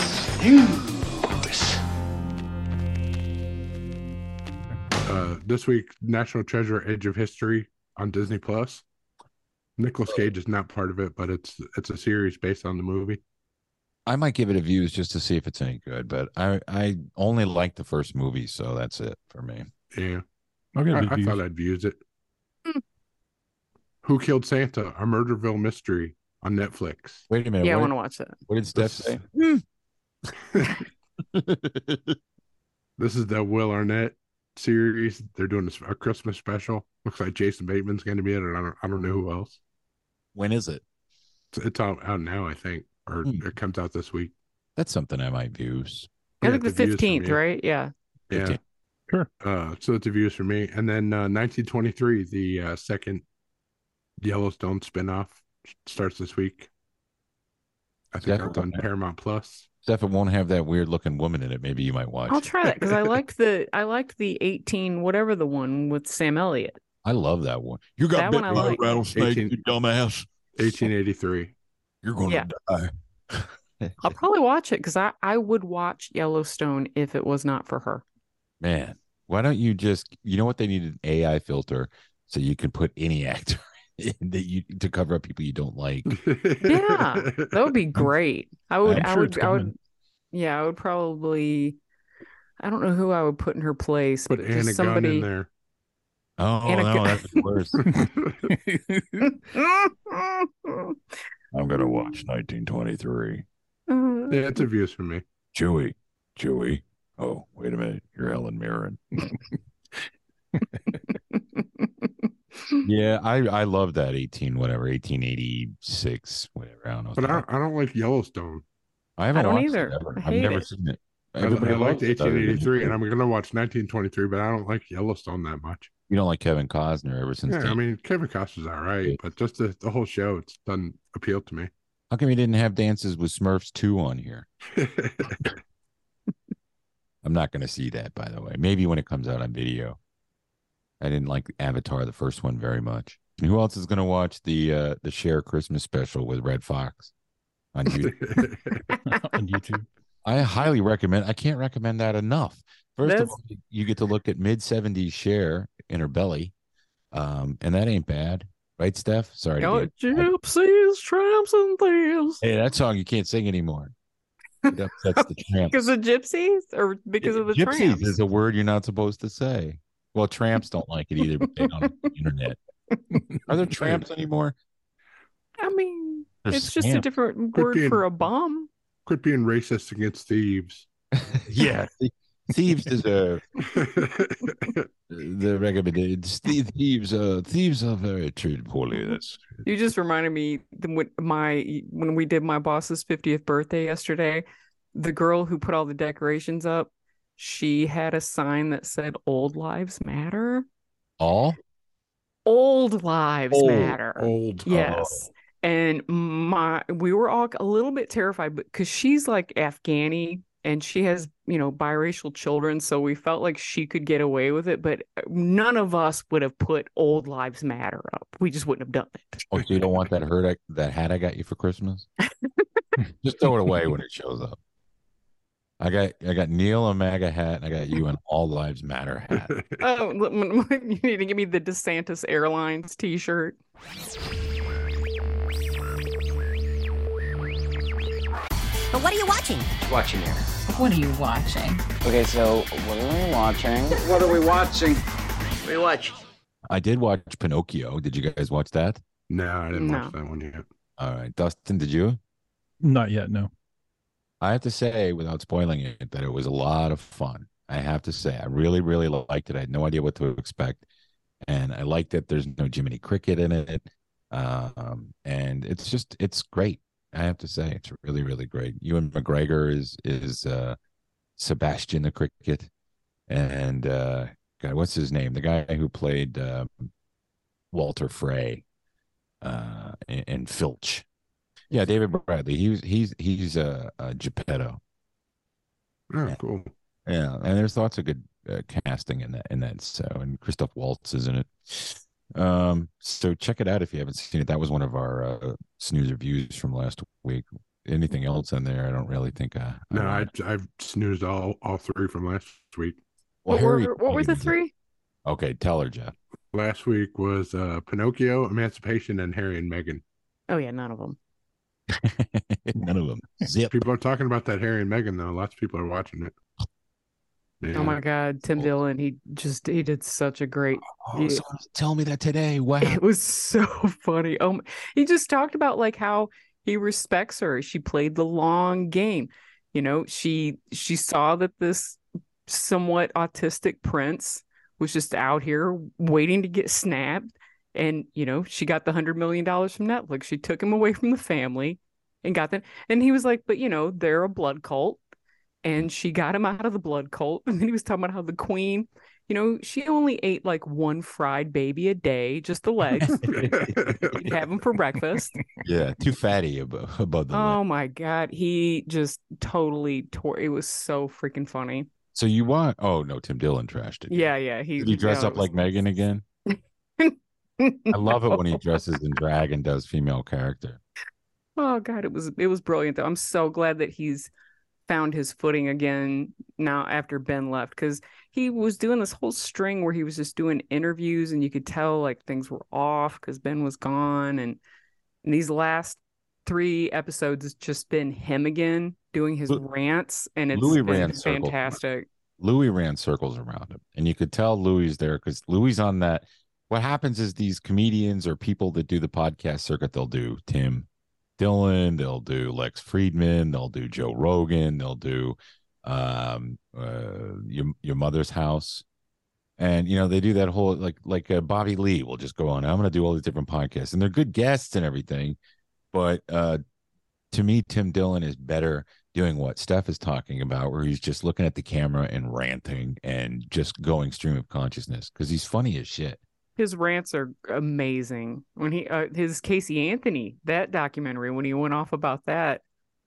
Uh, this week, National Treasure: Edge of History on Disney Plus. Nicolas Cage is not part of it, but it's it's a series based on the movie. I might give it a views just to see if it's any good, but I I only like the first movie, so that's it for me. Yeah, I'll give I, it a I views. thought I'd use it. Hmm. Who Killed Santa? A Murderville Mystery on Netflix. Wait a minute. Yeah, I what, want to watch that. what did Steph This- say? This is the Will Arnett series. They're doing a, a Christmas special. Looks like Jason Bateman's going to be in it. I don't I don't know who else. When is it? It's, it's out, out now, I think, or Hmm. it comes out this week. That's something I might views. I Yeah, think the it's a views for fifteenth, me. right? Yeah. Yeah. fifteen. Sure. Uh, so it's a views for me. And then uh, nineteen twenty-three, the uh, second Yellowstone spinoff starts this week. I think Yeah. it's on Paramount Plus. Steph, it won't have that weird looking woman in it. Maybe you might watch. I'll it. try that because I liked the I liked the eighteen whatever the one with Sam Elliott. I love that one. You got That bit one I by like. a rattlesnake, eighteen you dumbass. eighteen eighty-three. You're going Yeah. to die. I'll probably watch it because I, I would watch Yellowstone if it was not for her. Man, why don't you just, you know what, they need an A I filter so you can put any actor in that you to cover up people you don't like. Yeah, that would be great. I would I'm I sure would it's I would coming. yeah, I would probably I don't know who I would put in her place. Put but Anna just Gunn somebody in there. Oh, And a no, gu- that's worse. I'm going to watch nineteen twenty-three. Uh, Yeah, it's a views for me. Chewy, Chewy. Oh, wait a minute. You're Helen Mirren. Yeah, I I love that eighteen whatever eighteen eighty-six whatever. I don't know. But I don't, I don't like Yellowstone. I haven't I don't watched either. it ever. I I've hate never it. seen it. I, I Everybody liked loves it other eighteen than eighty-three, you. and I'm going to watch nineteen twenty-three, but I don't like Yellowstone that much. You don't like Kevin Costner ever since. Yeah, I then. mean, Kevin Costner's all right, but just the, the whole show, it's doesn't appeal to me. How come you didn't have Dances with Smurfs two on here? I'm not going to see that, by the way. Maybe when it comes out on video. I didn't like Avatar, the first one, very much. And who else is going to watch the uh, the Cher Christmas special with Red Fox on YouTube? On YouTube. I highly recommend. I can't recommend that enough. First of That's- all, you get to look at mid seventies Cher in her belly, um, and that ain't bad, right, Steph? Sorry. to Oh, get- gypsies, tramps, and thieves. Hey, that song you can't sing anymore. It upsets the tramps. Because of gypsies or because of the Gypsies tramps? is a word you're not supposed to say. Well, tramps don't like it either, but they don't have the internet. Are there tramps anymore? I mean, They're it's just a scamps. different Quit word being- for a bum. Quit being racist against thieves. Yeah, thieves deserve the recommended. Thieves, uh, thieves are very treated poorly. That's You just reminded me the- when my when we did my boss's fiftieth birthday yesterday, the girl who put all the decorations up, she had a sign that said "Old Lives Matter." all. Old lives Old, matter. Old. Yes. And my we were all a little bit terrified because she's like Afghani and she has, you know, biracial children, so we felt like she could get away with it, but none of us would have put "Old Lives Matter" up. We just wouldn't have done it. Oh, so you don't want that hurt I, that hat I got you for Christmas? Just throw it away when it shows up. I got I got Neil a MAGA hat, and I got you an All Lives Matter hat. Oh, you need to give me the DeSantis Airlines t-shirt. But what are you watching? Watching here. What are you watching? Okay, so what are we watching? What are we watching? What are we watching? I did watch Pinocchio. Did you guys watch that? No, I didn't No. watch that one yet. All right, Dustin, did you? Not yet, no. I have to say, without spoiling it, that it was a lot of fun. I have to say, I really, really liked it. I had no idea what to expect, and I liked that there's no Jiminy Cricket in it, um, and it's just, it's great. I have to say, it's really, really great. Ewan McGregor is is uh, Sebastian the Cricket, and uh, God, what's his name? The guy who played uh, Walter Frey uh, in, in Filch. Yeah, David Bradley. He's he's he's a uh, uh, Geppetto. Oh, Yeah. cool. Yeah, and there's lots of good uh, casting in that in that. So, and Christoph Waltz is in it. Um, so check it out if you haven't seen it. That was one of our uh, snooze reviews from last week. Anything else in there? I don't really think. Uh, No, I, I I've snoozed all all three from last week. well, What Harry were, what were the Potter- three? Okay, tell her, Jeff. Last week was uh, Pinocchio, Emancipation, and Harry and Meghan. Oh yeah, none of them. None of them. Zip. People are talking about that Harry and Meghan though. Lots of people are watching it. Yeah. Oh my God, Tim Dillon, he just he did such a great. Oh, Yeah. someone tell me that today. Wow. It was so funny. Oh, my- he just talked about like how he respects her. She played the long game. You know, she she saw that this somewhat autistic prince was just out here waiting to get snapped, and you know, she got the hundred million dollars from Netflix. She took him away from the family and got them. And he was like, "But you know, they're a blood cult." And she got him out of the blood cult. And then he was talking about how the queen, you know, she only ate like one fried baby a day, just the legs. He'd have them for breakfast. Yeah, too fatty above, above the Oh lip. my God. He just totally tore. It was so freaking funny. So you want? Oh no, Tim Dillon trashed it. Yeah, yeah. He Did he dress yeah, up it like Megan again? was- I love it when he dresses in drag and does female character. Oh God, it was it was brilliant though. I'm so glad that he's found his footing again now after Ben left, because he was doing this whole string where he was just doing interviews and you could tell like things were off because Ben was gone. And, and these last three episodes it's just been him again doing his Lu- rants, and it's Louis been ran circles. fantastic. Louis ran circles around him, and you could tell Louis is there because Louis on that. What happens is these comedians or people that do the podcast circuit, they'll do Tim Dillon, they'll do Lex Friedman, they'll do Joe Rogan, they'll do um uh your your mother's house, and you know they do that whole like like uh, Bobby Lee will just go on, I'm going to do all these different podcasts, and they're good guests and everything, but uh to me Tim Dillon is better doing what Steph is talking about, where he's just looking at the camera and ranting and just going stream of consciousness, because he's funny as shit. His rants are amazing. When he uh, his Casey Anthony, that documentary, when he went off about that.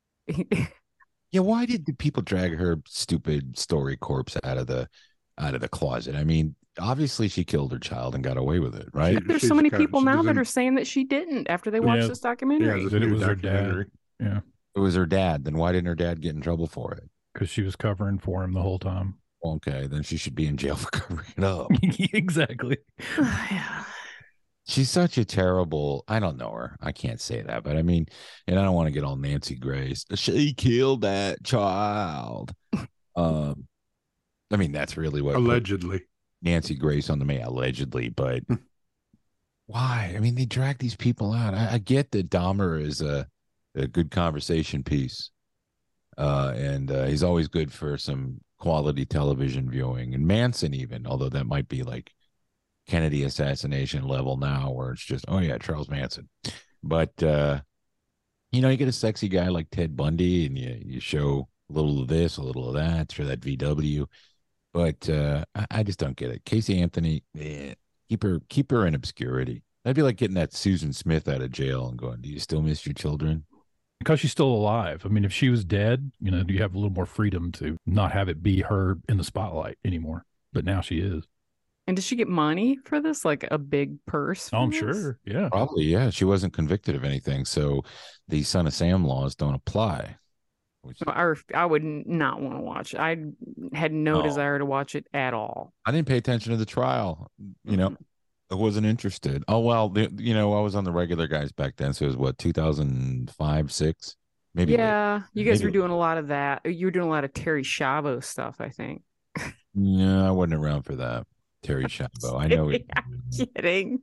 Yeah, why did the people drag her stupid story corpse out of the out of the closet? I mean, obviously she killed her child and got away with it, right? She- There's she's so many got- people she now that doesn't- are saying that she didn't after they watched Yeah. this documentary. this That it new was her dad. documentary. Yeah, It was her dad. Then why didn't her dad get in trouble for it? because she was covering for him the whole time. Okay, then she should be in jail for covering it up. Exactly. Yeah. She's such a terrible. I don't know her. I can't say that, but I mean, and I don't want to get all Nancy Grace. She killed that child. Um, I mean, that's really what allegedly Nancy Grace on the main, allegedly, but why? I mean, they drag these people out. I, I get that Dahmer is a, a good conversation piece, uh, and uh, he's always good for some quality television viewing, and Manson even, although that might be like Kennedy assassination level now, where it's just, oh yeah, Charles Manson. But uh, you know, you get a sexy guy like Ted Bundy, and you you show a little of this, a little of that, show that V W. But uh, I, I just don't get it. Casey Anthony, eh, keep her keep her in obscurity. That'd be like getting that Susan Smith out of jail and going, "Do you still miss your children?" Because she's still alive. I mean, if she was dead, you know, you have a little more freedom to not have it be her in the spotlight anymore. But now she is. And does she get money for this? Like a big purse? Oh, I'm this? sure. Yeah. Probably, yeah. She wasn't convicted of anything, so the Son of Sam laws don't apply. Which, I, ref- I would not want to watch. I had no Oh. desire to watch it at all. I didn't pay attention to the trial. You know, I wasn't interested. Oh, well, the, you know, I was on the regular guys back then, so it was what, two thousand five, six? Maybe. Yeah, you guys Maybe were doing a lot of that. You were doing a lot of Terry Schiavo stuff, I think. Yeah, I wasn't around for that. Terry Schiavo. I know. I'm kidding.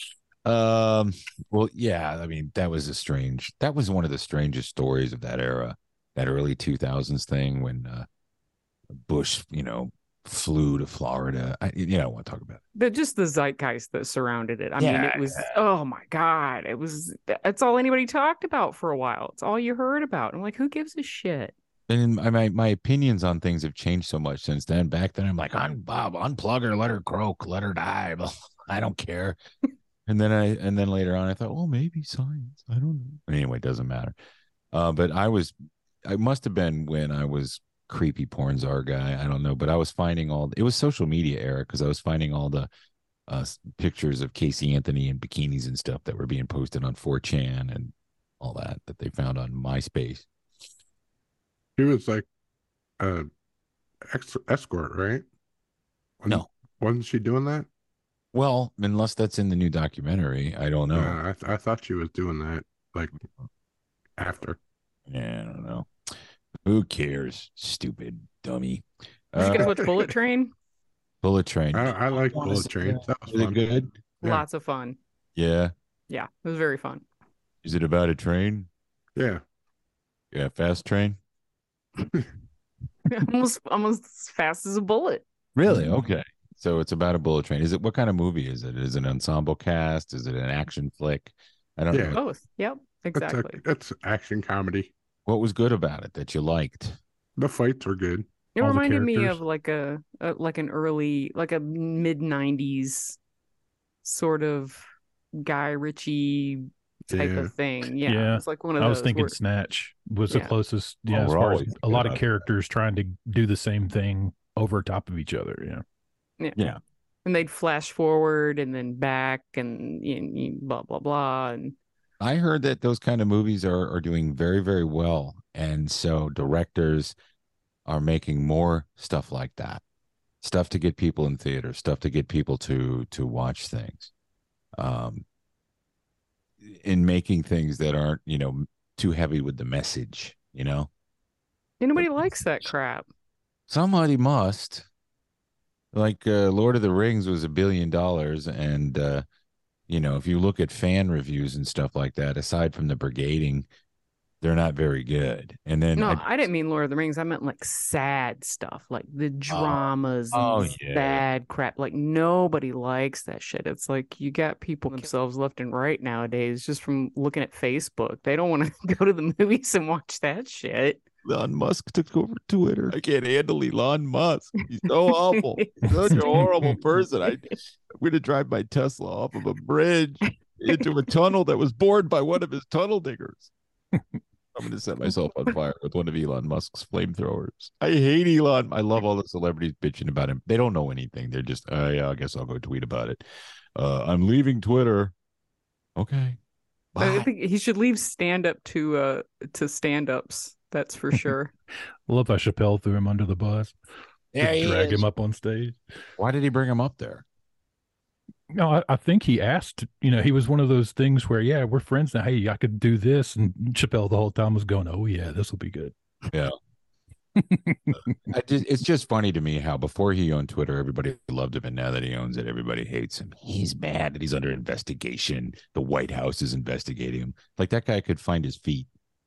Um, well, yeah, I mean, that was a strange, that was one of the strangest stories of that era, that early two thousands thing when uh, Bush, you know, flew to Florida. I, you know, I don't want to talk about it. But just the zeitgeist that surrounded it. I mean, Yeah, it was, oh my God. It was, that's all anybody talked about for a while. It's all you heard about. I'm like, who gives a shit? And my, my my opinions on things have changed so much since then. Back then, I'm like, un Bob, unplug her, let her croak, let her die. I don't care. And then I and then later on, I thought, well, maybe science. I don't know. Anyway, it doesn't matter. Uh, but I was, I must have been when I was creepy porn czar guy. I don't know, but I was finding all. It was social media era because I was finding all the uh, pictures of Casey Anthony in bikinis and stuff that were being posted on four chan and all that that they found on MySpace. He was like a ex- escort, right? Wasn't, No. Wasn't she doing that? Well, unless that's in the new documentary, I don't know. Uh, I, th- I thought she was doing that like after. Yeah, I don't know. Who cares? Stupid dummy. Did you Uh, guys watch Bullet Train? Bullet Train. I, I like wanna Bullet see Train. that. That was Was it fun. good? Yeah. Lots of fun. Yeah. Yeah, it was very fun. Is it about a train? Yeah. Yeah, fast train. almost almost as fast as a bullet. Really? Okay. So it's about a bullet train. Is it what kind of movie is it? Is it an ensemble cast? Is it an action flick? I don't Yeah. know. Both. Yep, It's, exactly. a, it's action comedy. What was good about it that you liked? The fights were good. It all the reminded me characters. of like a, a like an early, like a mid nineties sort of Guy Ritchie type Yeah. of thing. Yeah, Yeah. it's like one of I those. was thinking where- Snatch was the Yeah. closest. Oh, Yeah, as we're far as always a lot of about that. characters trying to do the same thing over top of each other. Yeah. yeah. Yeah. and they'd flash forward and then back and, and, and blah blah blah. And I heard that those kind of movies are are doing very, very well. And so directors are making more stuff like that. Stuff to get people in theater, stuff to get people to to watch things. Um in making things that aren't, you know, too heavy with the message, you know. nobody likes that crap. Somebody must. Like uh, Lord of the Rings was a billion dollars, and uh, you know, if you look at fan reviews and stuff like that, aside from the brigading, they're not very good. And then No, I, I didn't mean Lord of the Rings. I meant like sad stuff, like the dramas Oh, and yeah. bad crap. Like nobody likes that shit. It's like you got people themselves left and right nowadays just from looking at Facebook. They don't want to go to the movies and watch that shit. Elon Musk took over Twitter. I can't handle Elon Musk. He's so awful. Such a horrible person. I, I'm going to drive my Tesla off of a bridge into a tunnel that was bored by one of his tunnel diggers. I'm going to set myself on fire with one of Elon Musk's flamethrowers. I hate Elon. I love all the celebrities bitching about him. They don't know anything. They're just, uh, yeah, I guess I'll go tweet about it. Uh, I'm leaving Twitter. Okay. I Bye. think he should leave stand up to uh to stand ups. That's for sure. I love how Chappelle threw him under the bus. There to he drag is. him up on stage. Why did he bring him up there? No, I, I think he asked, you know, he was one of those things where, yeah, we're friends now. Hey, I could do this. And Chappelle the whole time was going, oh, yeah, this will be good. Yeah. I just, it's just funny to me how before he owned Twitter, everybody loved him. And now that he owns it, everybody hates him. He's mad that he's under investigation. The White House is investigating him. Like that guy could find his feet.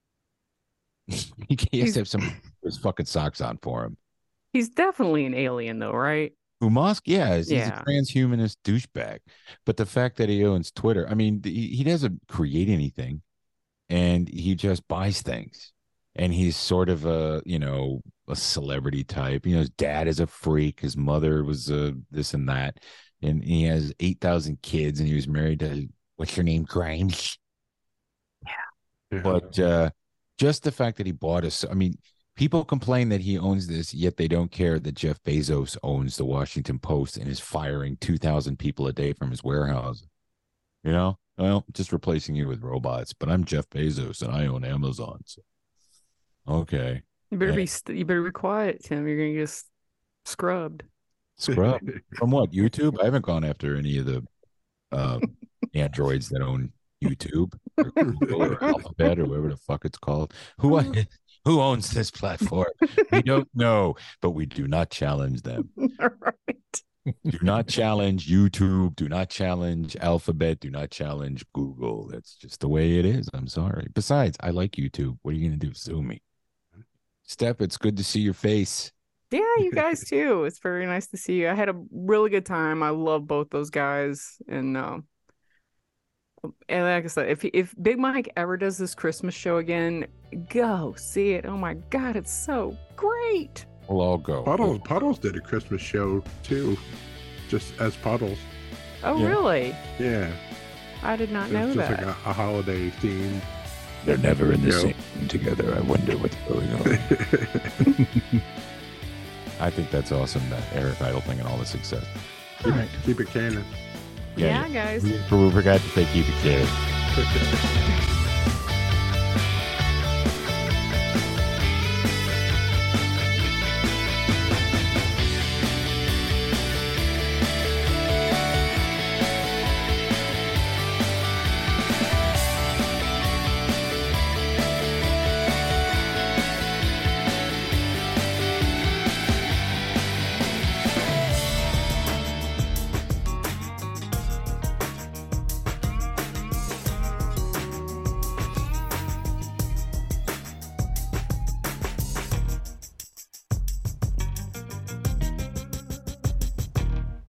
he has to have some his fucking socks on for him. He's definitely an alien, though, right? Who Musk? Yeah, he's Yeah. a transhumanist douchebag. But the fact that he owns Twitter, I mean, he, he doesn't create anything, and he just buys things. And he's sort of a, you know, a celebrity type. You know, his dad is a freak. His mother was a this and that, and he has eight thousand kids, and he was married to what's your name, Grimes. Yeah. But uh, just the fact that he bought us, I mean. People complain that he owns this, yet they don't care that Jeff Bezos owns the Washington Post and is firing two thousand people a day from his warehouse. You know, well, just replacing you with robots. But I'm Jeff Bezos and I own Amazon. So. Okay. You better Yeah. be st- you better be quiet, Tim. You're gonna get s- scrubbed. Scrub from what? YouTube? I haven't gone after any of the uh, androids that own YouTube or Google or Alphabet or whatever the fuck it's called. Who who owns this platform? We don't know, but we do not challenge them. All right. Do not challenge YouTube. Do not challenge Alphabet. Do not challenge Google. That's just the way it is. I'm sorry. Besides, I like YouTube. What are you going to do? Sue me. Steph, it's good to see your face. Yeah, you guys too. It's very nice to see you. I had a really good time. I love both those guys, and um, and like I said, if if Big Mike ever does this Christmas show again, go see it. Oh my God, it's so great. We'll all go. Puddles, Puddles did a Christmas show too, just as Puddles. Oh, Yeah. really? Yeah, I did not it know was just that. like a, a holiday theme. They're never in the No. same room together. I wonder what's going on. I think that's awesome, that Eric Idle thing and all the success. keep, keep it canon. yeah, guys. We forgot to say keep it canon.